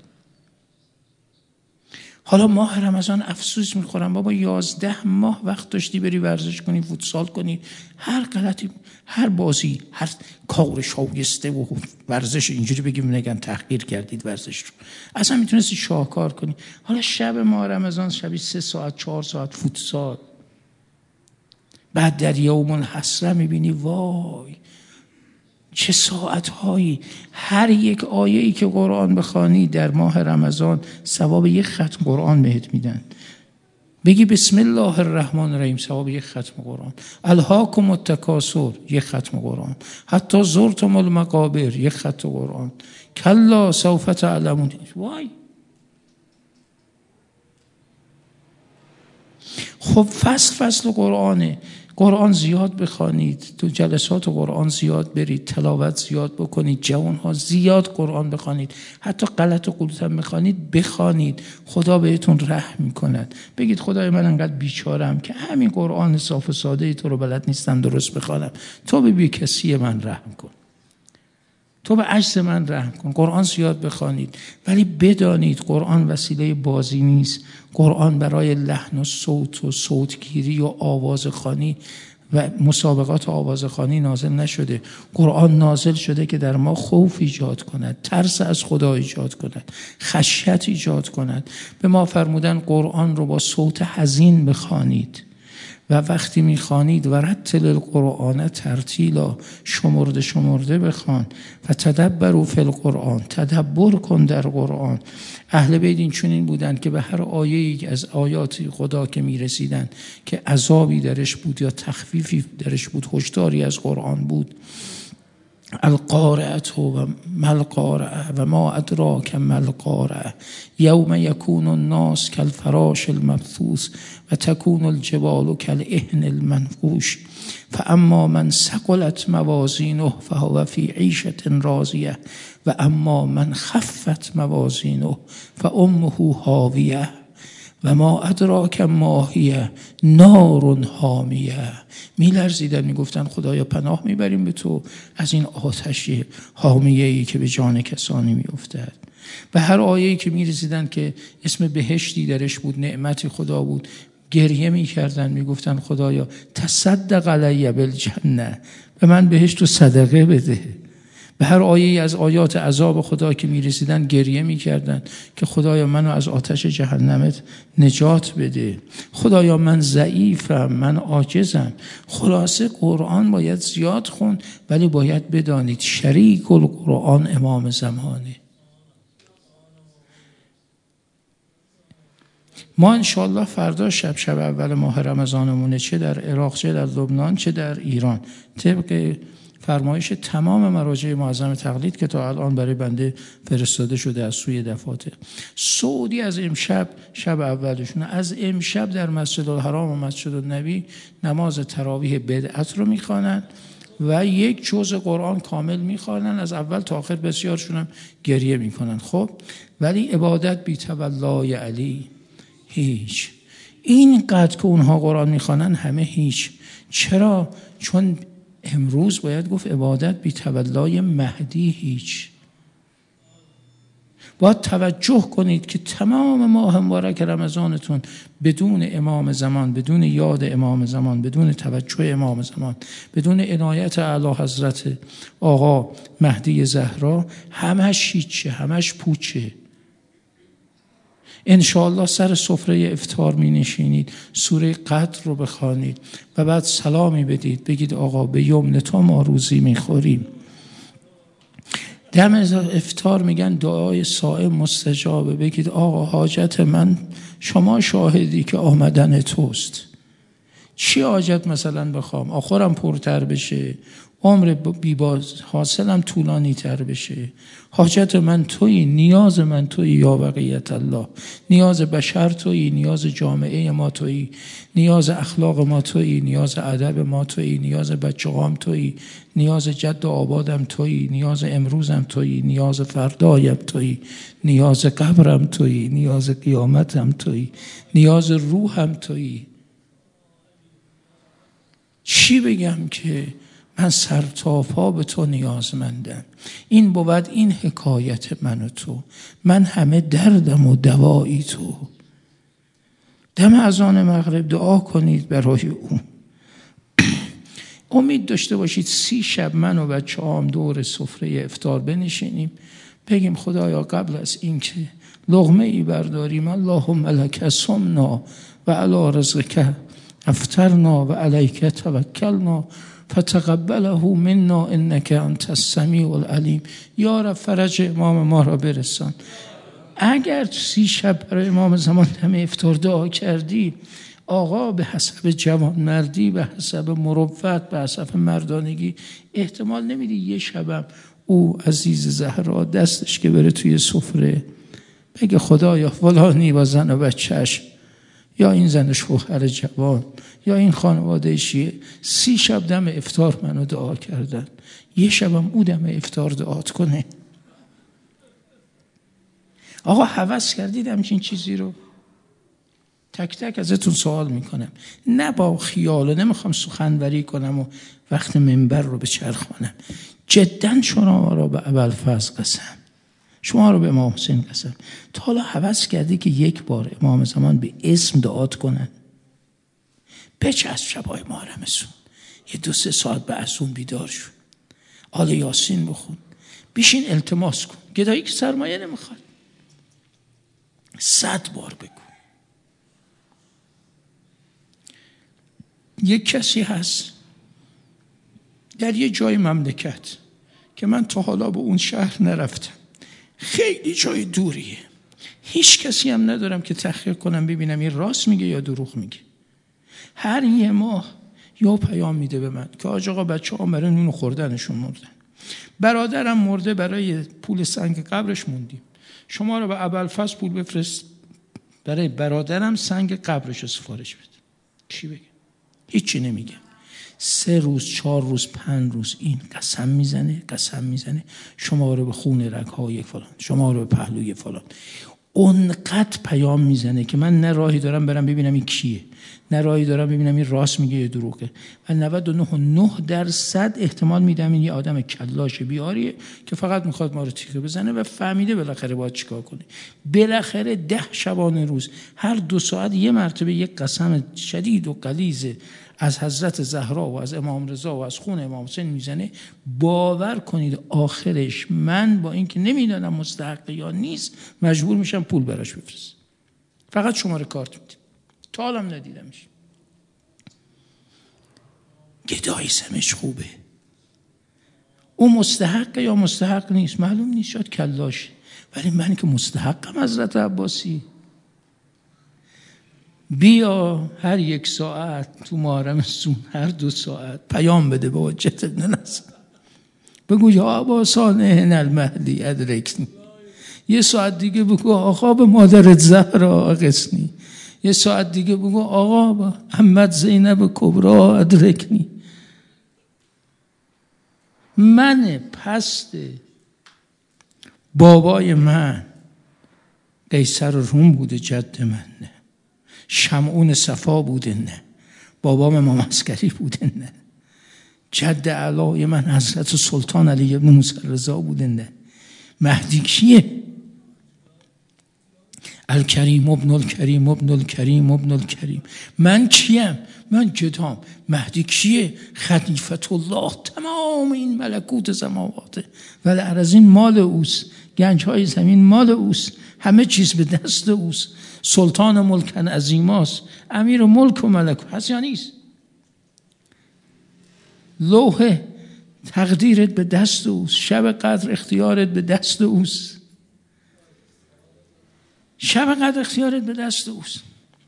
[SPEAKER 1] حالا ماه رمضان افسوس میخورم، بابا یازده ماه وقت داشتی بری ورزش کنی، فوتسال کنی، هر غلطی، هر بازی، هر کار شایسته و ورزش اینجوری بگیم نگن تحقیر کردید ورزش رو، اصلا میتونستی شاهکار کنی. حالا شب ماه رمضان شبی سه ساعت چهار ساعت فوتسال. بعد در یوم الحسره میبینی وای چه ساعتهایی. هر یک آیه‌ای که قرآن بخوانی در ماه رمضان ثواب یک ختم قرآن بهت میدن. بگی بسم الله الرحمن الرحیم ثواب یک ختم قرآن. الهاکم التکاثر یک ختم قرآن. حتی زرتم المقابر یک ختم قرآن. کلا سوف تعلمون. وای خب فصل فصل قرآنه. قرآن زیاد بخوانید، تو جلسات قرآن زیاد برید، تلاوت زیاد بکنید، جوانها زیاد قرآن بخوانید، حتی غلط و غلط هم بخوانید بخوانید، خدا بهتون رحم میکند. بگید خدای من انقدر بیچارم که همین قرآن صاف و ساده ای تو رو بلد نیستم درست بخوانم، تو به بی کسی من رحم کن، تو به عجز من رحم کن. قرآن زیاد بخوانید، ولی بدانید قرآن وسیله بازی نیست. قرآن برای لحن و صوت و صوتگیری و آوازخوانی و مسابقات آوازخوانی نازل نشده. قرآن نازل شده که در ما خوف ایجاد کند، ترس از خدا ایجاد کند، خشیت ایجاد کند. به ما فرمودن قرآن رو با صوت حزین بخوانید و وقتی میخوانید و رتل القرآن ترتیلا، شمرده شمرده بخوان و تدبروا فی القرآن، تدبر کن در قرآن. اهل بیت این چنین بودند که به هر آیه‌ای از آیات خدا که میرسیدن که عذابی درش بود یا تخفیفی درش بود، هشداری از قرآن بود، القارعه و ما القارعه و ما ادراک ما القارعه یوم یکون الناس کالفراش المبثوث و تکون الجبال کالعهن المنفوش فاما من ثقلت موازینه فهو فی عیشة راضیه و اما من خفت موازینه فامه هاویه و ما ادراک ما هی نار حامیه. می لرزیدن، می گفتن خدایا پناه می بریم به تو از این آتش حامیه‌ای که به جان کسانی می افتد. و هر آیه‌ای که می رسیدن که اسم بهشتی درش بود، نعمت خدا بود، گریه می کردن، می گفتن خدایا تصدق علی بالجنه، به من بهشت رو صدقه بده. به هر آیه‌ای از آیات عذاب خدا که می‌رسیدن گریه می‌کردن که خدایا منو از آتش جهنمت نجات بده، خدایا من ضعیفم، من عاجزم. خلاصه قرآن باید زیاد خون، ولی باید بدانید شریک القرآن امام زمانه. ما انشاءالله فردا شب شب اول ماه رمضانمونه، چه در عراق چه در لبنان چه در ایران، طبق فرمایش تمام مراجع معظم تقلید که تا الان برای بنده فرستاده شده از سوی دفاتر سعودی، از امشب شب اولشون، از امشب در مسجد الحرام و مسجد النبی نماز تراویح بدعت رو میخوانن. و یک جزء قرآن کامل میخوانن، از اول تا آخر بسیارشون هم گریه میکنن. خب ولی عبادت بی تولای علی هیچ. اینقدر که اونها قرآن میخوانن همه هیچ. چرا؟ چون امروز باید گفت عبادت بی تولای مهدی هیچ. باید توجه کنید که تمام ماه مبارک رمضانتون بدون امام زمان، بدون یاد امام زمان، بدون توجه امام زمان، بدون عنایت اعلی حضرت آقا مهدی زهرا، همش هیچه، همش پوچه. انشاءالله سر سفره افطار می نشینید، سوره قدر رو بخوانید و بعد سلامی بدید، بگید آقا به یمن تو ما روزی می خوریم. دم افطار میگن دعای صائم مستجابه، بگید آقا حاجت من شما شاهدی که آمدن توست. چی حاجت مثلا بخوام؟ آخرم پرتر بشه، عمر بیباز حاصلم طولانی تر بشه. حاجت من تویی، نیاز من تویی یا بقیت الله. نیاز بشر تویی، نیاز جامعه ما تویی، نیاز اخلاق ما تویی، نیاز ادب ما تویی، نیاز بچه‌هام تویی، نیاز جد و آبادم تویی، نیاز امروزم تویی، نیاز فردایم تویی، نیاز قبرم تویی، نیاز قیامتم تویی، نیاز روحم تویی. چی بگم که من سر تا پا به تو نیازمندم. این بود این حکایت من و تو. من همه دردم و دوایی تو. دم اذان مغرب دعا کنید برای اون. امید داشته باشید سی شب من و بچه هم دور سفره افطار بنشینیم، بگیم خدایا قبل از این که لقمه ای برداریم اللهم لک صمنا و علی رزقک افطرنا و علیک توکلنا فتقبله منا انک انت السمیع العلیم. یا رب فرج امام ما را برسان. اگر سی شب برای امام زمان همه افطار دعا کردی، آقا به حسب جوانمردی، به حسب مروت، به حسب مردانگی احتمال نمیدی یه شبم او عزیز زهرا دستش که بره توی سفره بگه خدایا فلانی با زن و بچهش، یا این زن شوهر جوان، یا این خانواده شیعه سی شب دم افطار منو دعا کردن، یه شبم او دم افطار دعات کنه. آقا هوس کردید همچین چیزی رو؟ تک تک ازتون سوال میکنم، نه با خیال، نمیخوام سخنوری کنم و وقت منبر رو بچرخونم. جدا شما را به ابوالفضل قسم، شما رو به امام حسین قسم، تا حالا هوس کردی که یک بار امام زمان به اسم دعات کنن؟ بچسب شبای محرمسون یه دو سه ساعت به اسون بیدار شد، آل یاسین بخون، بیشین التماس کن. گدایی که سرمایه نمیخواد، صد بار بگو. یک کسی هست در یه جای مملکت که من تا حالا به اون شهر نرفتم، خیلی جای دوریه، هیچ کسی هم ندارم که تحقیق کنم ببینم این راست میگه یا دروغ میگه. هر یه ماه یا پیام میده به من که آج آقا بچه ها برای نون خوردنشون مردن، برادرم مرده برای پول سنگ قبرش موندیم، شما رو به ابوالفضل پول بفرست برای برادرم سنگ قبرش رو سفارش بده. چی بگه؟ هیچی نمیگه. سه روز، چهار روز، پنج روز این قسم میزنه قسم میزنه شما رو به خون رگ‌های فلان، شما رو به پهلوی فلان. اونقدر پیام میزنه که من نه راهی دارم برم ببینم این کیه، نه راهی دارم ببینم این راست میگه یا دروغه. و نود و نه و نه درصد احتمال میدم این یه آدم کلاش بیاریه که فقط میخواد ما رو تیکه بزنه و فهمیده بالاخره باید چیکار کنه. بالاخره ده شبانه روز هر دو ساعت یه مرتبه یک قسم شدید و غلیظ از حضرت زهرا و از امام رضا و از خون امام حسین میزنه. باور کنید آخرش من با اینکه نمیدونم مستحق یا نیست مجبور میشم پول براش بفرستم، فقط شماره کارت میدم. تا حالم ندیدمش. گدایی سمش خوبه، او مستحق یا مستحق نیست معلوم نیست، شاید کلاشه، ولی من که مستحقم حضرت عباسی. بیا هر یک ساعت تو محرم سون هر دو ساعت پیام بده به حجت ابن نصر، بگو یا ابا صالح المهدی ادرکنی. یه ساعت دیگه بگو آقا به مادرت زهرا اغثنی. یه ساعت دیگه بگو آقا با احمد زینب کبرا ادرکنی. من پست بابای من قیصر روم بوده، جد من نه. شمعون صفا بوده نه. بابام امام عسکری بوده نه. جد علای من حضرت سلطان علی ابن موسی رضا بوده نه. مهدی کیه؟ الکریم ابن الکریم ابن الکریم ابن الکریم. من کیم؟ من گدام. مهدی کیه؟ خلیفت الله. تمام این ملکوت سماواته و الارضین مال اوست، گنج های زمین مال اوست، همه چیز به دست اوست. سلطان ملکن عظیماست، امیر ملک و ملک. هست یا نیست؟ لوح تقدیرت به دست اوست، شب قدر اختیارت به دست اوست، شب قدر اختیارت به دست اوست.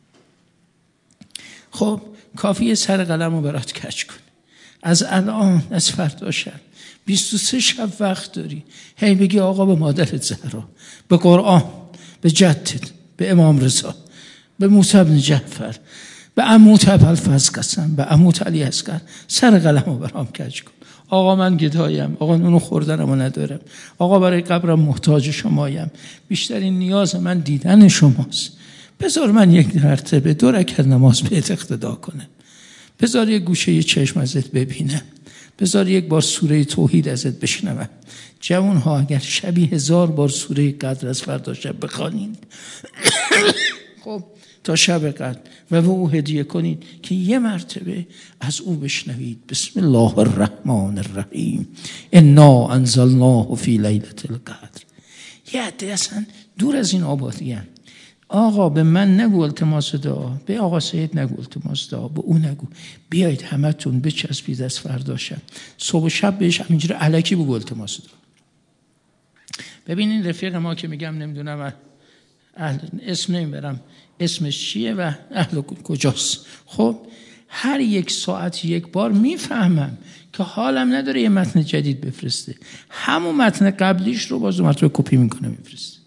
[SPEAKER 1] خب کافیه سر قلم رو برات کج کن. از الان، از فردا شب بیست و سه شب وقت داری. هی بگی آقا به مادرت زهرا، به قرآن، به جدت، به امام رضا، به موسی بن جعفر، به عموت ابوالفضل قسم، به عموت علی اصغر، سر قلم رو برام کج کن. آقا من گدایم، آقا نونو خوردنمو ندارم، آقا برای قبرم محتاج شمایم، بیشترین نیاز من دیدن شماست. بذار من یک مرتبه دو رکعت نماز بهت اقتدا کنم، بذار یک گوشه یه چشم ازت ببینم، بذار یک بار سوره توحید ازت بشنوم. جوان ها اگر شبی هزار بار سوره قدر از فردا شب بخوانید خب تا شب قدر و به او هدیه کنید که یه مرتبه از او بشنوید. بسم الله الرحمن الرحیم، انا انزلناه فی لیلة القدر. یه عده اصلا دور از این آبادی هم. آقا به من نگو التماس دعا، به آقا سید نگو التماس دعا، به او نگو. بیایید همتون بچسبید از فردا شب، صبح و شب بهش همینجوری الکی بگو التماس دعا. ببینین رفیق ما که میگم نمیدونم اهل اسم نمیبرم اسمش چیه و اهل کجاست. خب هر یک ساعت یک بار میفهمم که حالم نداره یه متن جدید بفرسته، همون متن قبلیش رو باز دو مرتبه کپی میکنه میفرسته.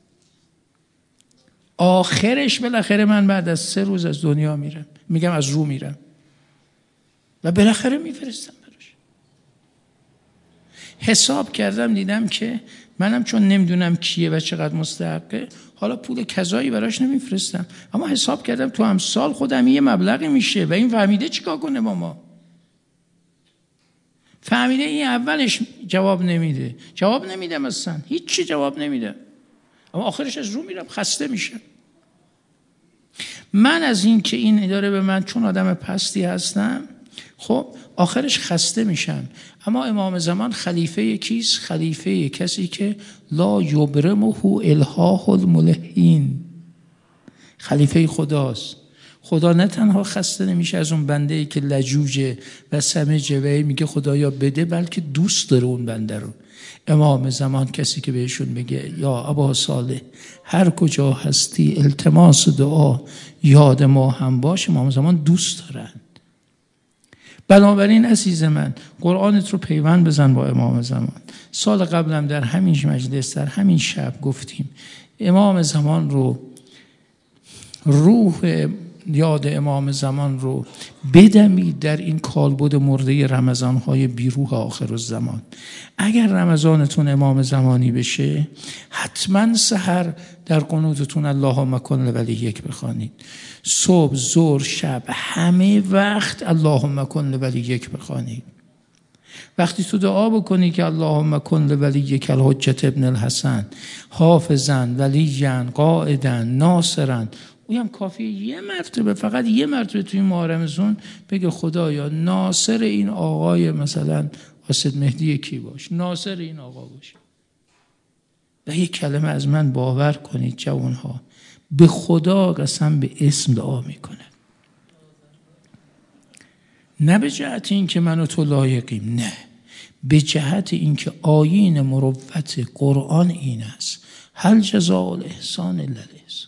[SPEAKER 1] آخرش بالاخره من بعد از سه روز از دنیا میرم، میگم از رو میرم و بالاخره میفرستم براش. حساب کردم دیدم که منم چون نمیدونم کیه و چقدر مستحقه، حالا پول کذایی براش نمیفرستم، اما حساب کردم تو هم سال خودم یه مبلغی میشه و این فهمیده چیکار کنه با ما. فهمیده این اولش جواب نمیده، جواب نمیده مثلا هیچ چی جواب نمیده، اما آخرش از رو میرم خسته میشم. من از این که این اداره به من چون آدم پستی هستم خب آخرش خسته میشم. اما امام زمان خلیفه کیست؟ خلیفه کسی که لا یبرمه الحاح الملحین، خلیفه خداست. خدا نه تنها خسته نمیشه از اون بنده ای که لجوجه و سمجه و میگه خدایا بده، بلکه دوست داره اون بنده رو. امام زمان کسی که بهشون بگه یا ابا صالح هر کجا هستی التماس دعا یاد ما هم باش، امام زمان دوست دارند. بنابراین عزیز من قرآنت رو پیوند بزن با امام زمان. سال قبلم در همین مجلس در همین شب گفتیم امام زمان رو، روح یاد امام زمان رو بدمید در این کالبد مرده رمضان‌های بیروح آخر الزمان. اگر رمضانتون امام زمانی بشه حتما سحر در قنوتتون اللهم کن لولیک بخوانید، صبح ظهر شب همه وقت اللهم کن لولیک بخوانید. وقتی تو دعا بکنی که اللهم کن لولیک الحجة ابن الحسن حافظا ولیاً قائداً ناصراً، او هم کافیه یه مرتبه، فقط یه مرتبه توی ماه رمضان بگه خدایا ناصر این آقای مثلا قاصد مهدی کی باش، ناصر این آقا باش. و یک کلمه از من باور کنید جوانها، به خدا قسم به اسم دعا میکنه، نه به جهت این که من و تو لایقیم، نه، به جهت این که آیین مروت قرآن این است هل جزاء الاحسان الا الاحسان.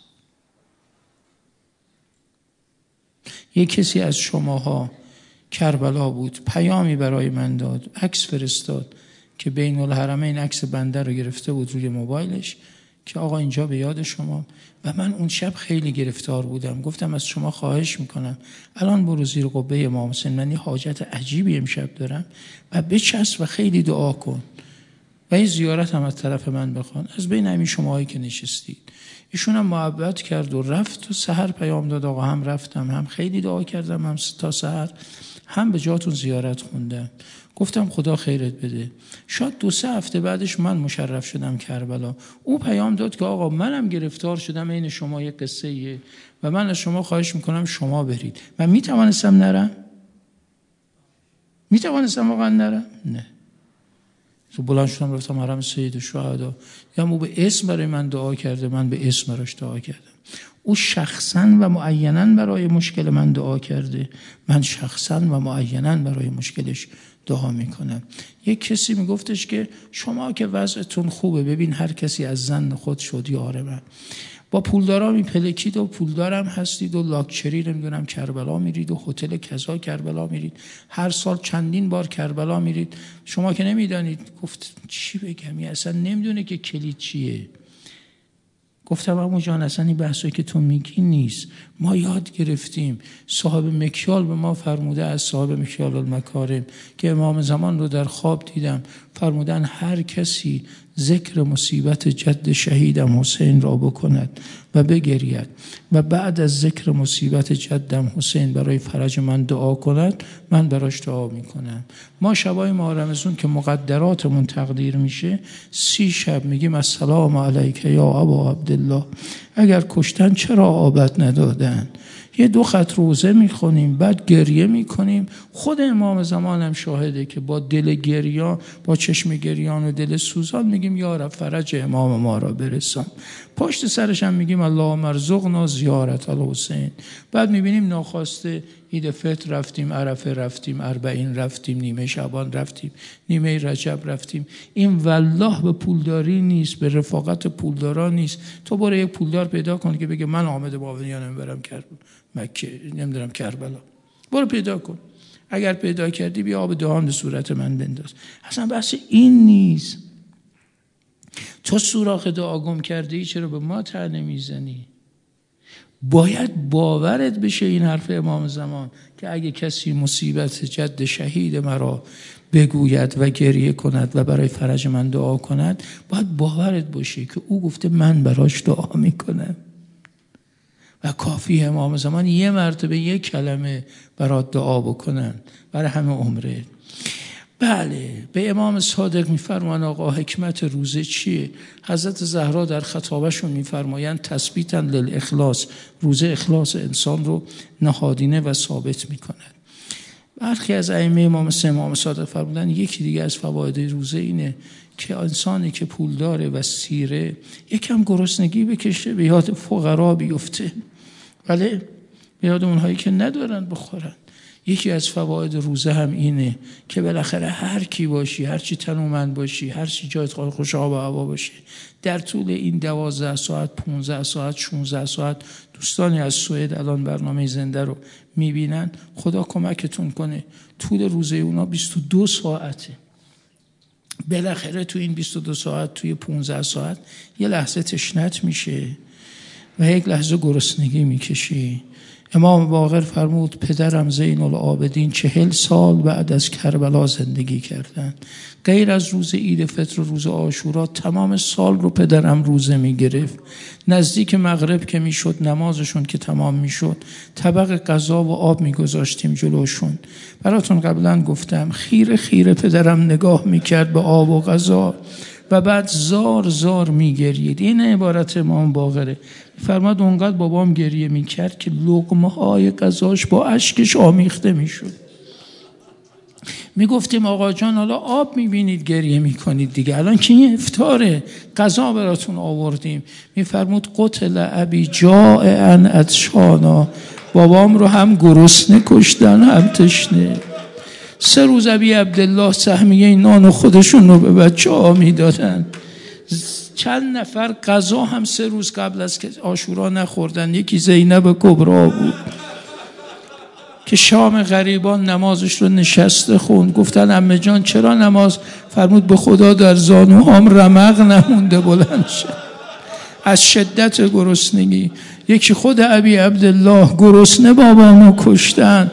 [SPEAKER 1] یک کسی از شماها کربلا بود، پیامی برای من داد، عکس فرستاد که بین الحرمین عکس بنده رو گرفته بود روی موبایلش که آقا اینجا به یاد شما. و من اون شب خیلی گرفتار بودم، گفتم از شما خواهش میکنم الان برو زیر قبه امام حسین، من یه حاجت عجیبی امشب دارم و بچسب و خیلی دعا کن و این زیارت هم از طرف من بخوان از بین همین شماهایی که نشستید. ایشون هم محبت کرد و رفت و سحر پیام داد آقا هم رفتم، هم خیلی دعا کردم، هم تا سحر هم به جاتون زیارت خوندم. گفتم خدا خیرت بده. شاید دو سه هفته بعدش من مشرف شدم کربلا. او پیام داد که آقا منم گرفتار شدم این شما یک قصه ایه و من از شما خواهش میکنم شما برید. من میتوانستم نرم؟ میتوانستم واقعا نرم؟ نه. تو بلند شدم رفتم حرم سید الشهدا. یا او به اسم برای من دعا کرده، من به اسم براش دعا کردم. او شخصا و معینا برای مشکل من دعا کرده، من شخصا و معینا برای مشکلش دعا میکنم. یک کسی میگفتش که شما که وضعتون خوبه، ببین هر کسی از زن خود شد یار من. با پولدارا میپلکید و پولدارم هستید و لاکچری نمیدونم کربلا میرید و هتل کذا کربلا میرید، هر سال چندین بار کربلا میرید. شما که نمیدانید. گفت چی بگم، یه اصلا نمیدونه که کلید چیه. گفتم عمو جان اصلا این بحثایی که تو میگی نیست، ما یاد گرفتیم. صاحب مکیال به ما فرموده، از صاحب مکیال المکارم که امام زمان رو در خواب دیدم، فرمودن هر کسی ذکر مصیبت جد شهیدم حسین را بکند و بگرید و بعد از ذکر مصیبت جدم حسین برای فرج من دعا کند، من براش دعا میکنم. ما شبای ماه رمضان که مقدراتمون تقدیر میشه، سی شب میگیم السلام علیک یا ابا عبدالله، اگر کشتن چرا آبت ندادن. یه دو خط روزه میخونیم، بعد گریه میکنیم. خود امام زمان هم شاهده که با دل گریان، با چشم گریان و دل سوزان میگیم یا رب فرج امام ما را برسان. پشت سرش هم میگیم اللهم ارزقنا زیارت الحسین. بعد میبینیم ناخواسته عید فطر رفتیم، عرفه رفتیم، اربعین رفتیم، نیمه شعبان رفتیم، نیمه رجب رفتیم. این والله به پولداری نیست، به رفاقت پولدارا نیست. تو برو یک پولدار پیدا کن که بگه من حامد باقریان میبرم کربلا، مکه نمیدونم کربلا، برو پیدا کن. اگر پیدا کردی بیا آب دهان به صورت من بنداز. اصلا بحث این نیست. تو سوراخ دعا گم کرده ای، چرا به ما طعنه میزنی؟ باید باورت بشه این حرف امام زمان که اگه کسی مصیبت جد شهید مرا بگوید و گریه کند و برای فرج من دعا کند، باید باورت باشه که او گفته من براش دعا میکنم. و کافی امام زمان یه مرتبه یه کلمه برات دعا بکنن برای همه عمره. بله، به امام صادق میفرمان آقا حکمت روزه چیه؟ حضرت زهرا در خطابشون میفرمایند تثبیتا للاخلاص، روزه اخلاص انسان رو نهادینه و ثابت میکند. برخی از ائمه ما مثل امام صادق فرمودن یکی دیگه از فواید روزه اینه که انسانی که پول داره و سیره یکم گرسنگی بکشه، به یاد فقرا بیفته، ولی به یاد اونهایی که ندارن بخورن. یکی از فواید روزه هم اینه که بالاخره هر کی باشی، هر چی تنومند باشی، هر چی جایت خوش آب و هوا باشه، در طول این دوازده ساعت، پونزده ساعت، شانزده ساعت، دوستانی از سوئد الان برنامه زنده رو میبینن، خدا کمکتون کنه. طول روزه اونا بیست و دو ساعته. بالاخره تو این بیست و دو ساعت، توی پونزده ساعت یه لحظه تشنت میشه و یک لحظه گرسنگی میکشی. امام باقر فرمود پدرم زین العابدین چهل سال بعد از کربلا زندگی کردن، غیر از روز عید فطر و روز عاشورا تمام سال رو پدرم روزه میگرفت. نزدیک مغرب که میشد، نمازشون که تمام میشد، طبق غذا و آب میگذاشتیم جلوشون. براتون قبلا گفتم خیره خیره پدرم نگاه میکرد به آب و غذا و بعد زار زار میگرید. این عبارت امام باقره. فرماد اونقدر بابام گریه میکرد که لقمه های غذاش با اشکش آمیخته میشد. میگفتیم آقا جان حالا آب میبینید گریه میکنید دیگه، الان که این افطاره، غذا براتون آوردیم. میفرمود قتل ابی جائعا عطشانا، بابام رو هم گرسنه کشتن هم تشنه. سه روز ابی عبدالله سهمیه نان خودشون رو به بچه ها میدادن. چند نفر غذا هم سه روز قبل از که عاشورا نخوردن. یکی زینب کبرا بود که شام غریبان نمازش رو نشسته خوند. گفتن عمه جان چرا نماز؟ فرمود به خدا در زانوهام رمق نمونده بلند شد. از شدت گرسنگی. یکی خود ابی عبدالله گرسنه بابامو کشتن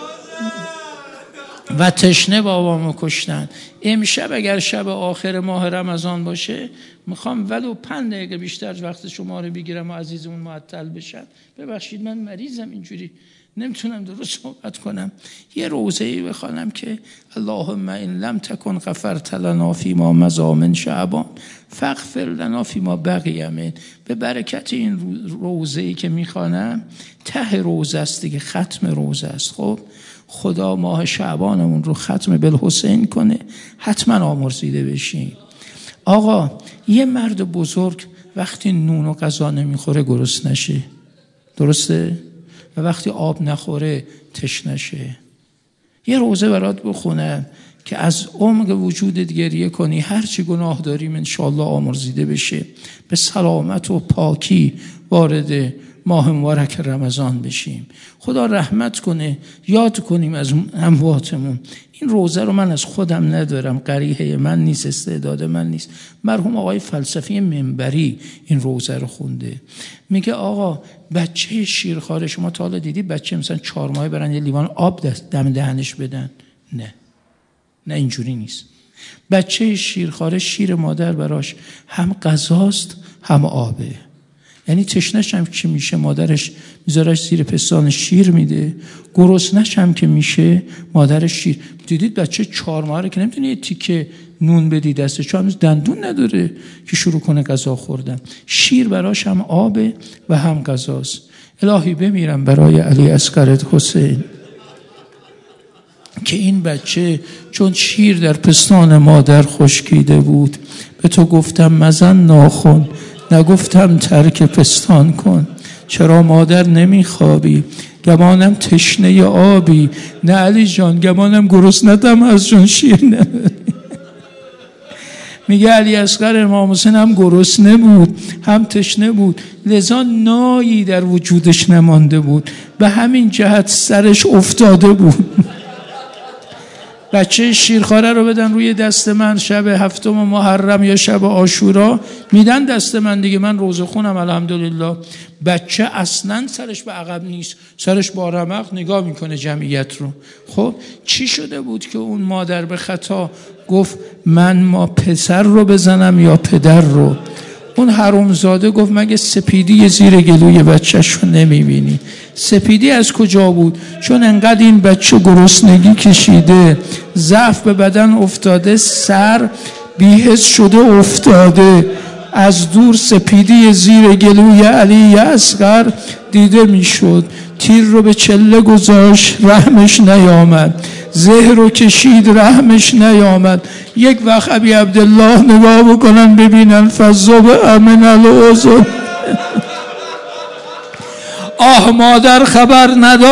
[SPEAKER 1] و تشنه بابامو کشتن. امشب اگر شب آخر ماه رمضان باشه میخوام ولو پنج دقیقه بیشتر وقت شما رو بگیرم و عزیزمون معطل بشن. ببخشید من مریضم، اینجوری نمیتونم درست صحبت کنم. یه روزه‌ای بخوانم که اللهم ان لم تکن غفرت لنا فیما مضی من شعبان فاغفر لنا فیما بقی من. به برکت این روزه‌ای که میخوانم، ته روزه است دیگه، ختم روزه است. خب خدا ماه شعبانمون رو ختم بالحسین کنه، حتما آمرزیده بشیم. آقا یه مرد بزرگ وقتی نون و غذا نمیخوره گرسنه نشه، درسته؟ و وقتی آب نخوره تشنه شه. یه روزه برات بخونم که از عمق وجودت گریه کنی، هرچی گناه داریم انشاءالله آمرزیده بشه، به سلامت و پاکی وارد ماه مبارک رمضان بشیم. خدا رحمت کنه، یاد کنیم از امواتمون. این روزه رو من از خودم ندارم، قریحه من نیست، استعداد من نیست. مرحوم آقای فلسفی منبری این روزه رو خونده. میگه آقا بچه شیرخواره، شما تا حالا دیدی بچه مثلا چهار ماهه برن یه لیوان آب دم دهنش بدن؟ نه نه اینجوری نیست. بچه شیرخواره شیر مادر براش هم غذاست هم آبه. یعنی تشنش هم که میشه مادرش میذارش زیر پستانش شیر میده، گرسنش هم که میشه مادرش شیر. دیدید بچه چهار ماهه که نمیتونه یه تیکه نون بدی دسته، چون هنوز دندون نداره که شروع کنه غذا خوردن. شیر براش هم آبه و هم غذاست. الهی بمیرم برای علی اصغر حسین که این بچه چون شیر در پستان مادر خشکیده بود، به تو گفتم مزن ناخن، نگفتم ترک پستان کن. چرا مادر نمیخوابی؟ گمانم تشنه آبی. نه علی جان، گمانم گرسنتم از جون شیر نمیری. میگه علی اصغر امام حسین هم گرسنه بود هم تشنه بود، لذا نایی در وجودش نمانده بود، به همین جهت سرش افتاده بود. بچه شیرخواره رو بدن روی دست من شب هفتم محرم یا شب عاشورا، میدن دست من دیگه، من روزه خونم الحمدلله. بچه اصلا سرش به عقب نیست، سرش با رمق نگاه میکنه جمعیت رو. خب چی شده بود که اون مادر به خطا گفت من ما پسر رو بزنم یا پدر رو؟ اون حرومزاده گفت مگه سپیدی زیر گلوی بچه‌ش رو نمیبینی؟ سپیدی از کجا بود؟ چون انقدر این بچه گرسنگی کشیده، ضعف به بدن افتاده، سر بی‌حس شده افتاده، از دور سپیدی زیر گلوی علی اصغر دیده میشد. تیر رو به چله گذاشت رحمش نیامد، زهر رو کشید رحمش نیامد. یک وقت ابی عبدالله نگاه بکنن ببینن فضاب امن العزم. آه مادر خبر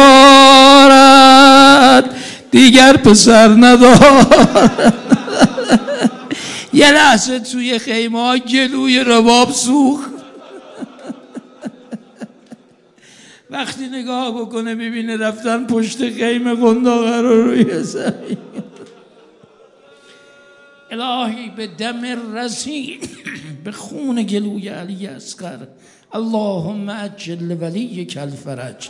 [SPEAKER 1] ندارد دیگر پسر ندارد. یه لحظه توی خیمه ها گلوی رباب سوخت. وقتی نگاه بکنه ببینه رفتن پشت خیمه قنداقه رو روی زمین. الهی به دم رزین، به خون گلوی علی اصغر، اللهم عجل ولیک الفرج.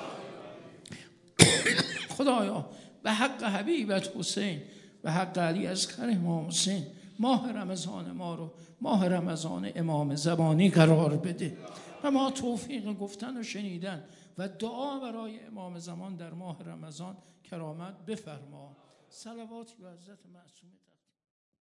[SPEAKER 1] خدایا به حق حبیبت حسین، به حق علی اصغر امام حسین، ماه رمضان ما رو ماه رمضان امام زمانی قرار بده و ما توفیق گفتن و شنیدن و دعا برای امام زمان در ماه رمضان کرامت بفرما. صلواتی به حضرت معصوم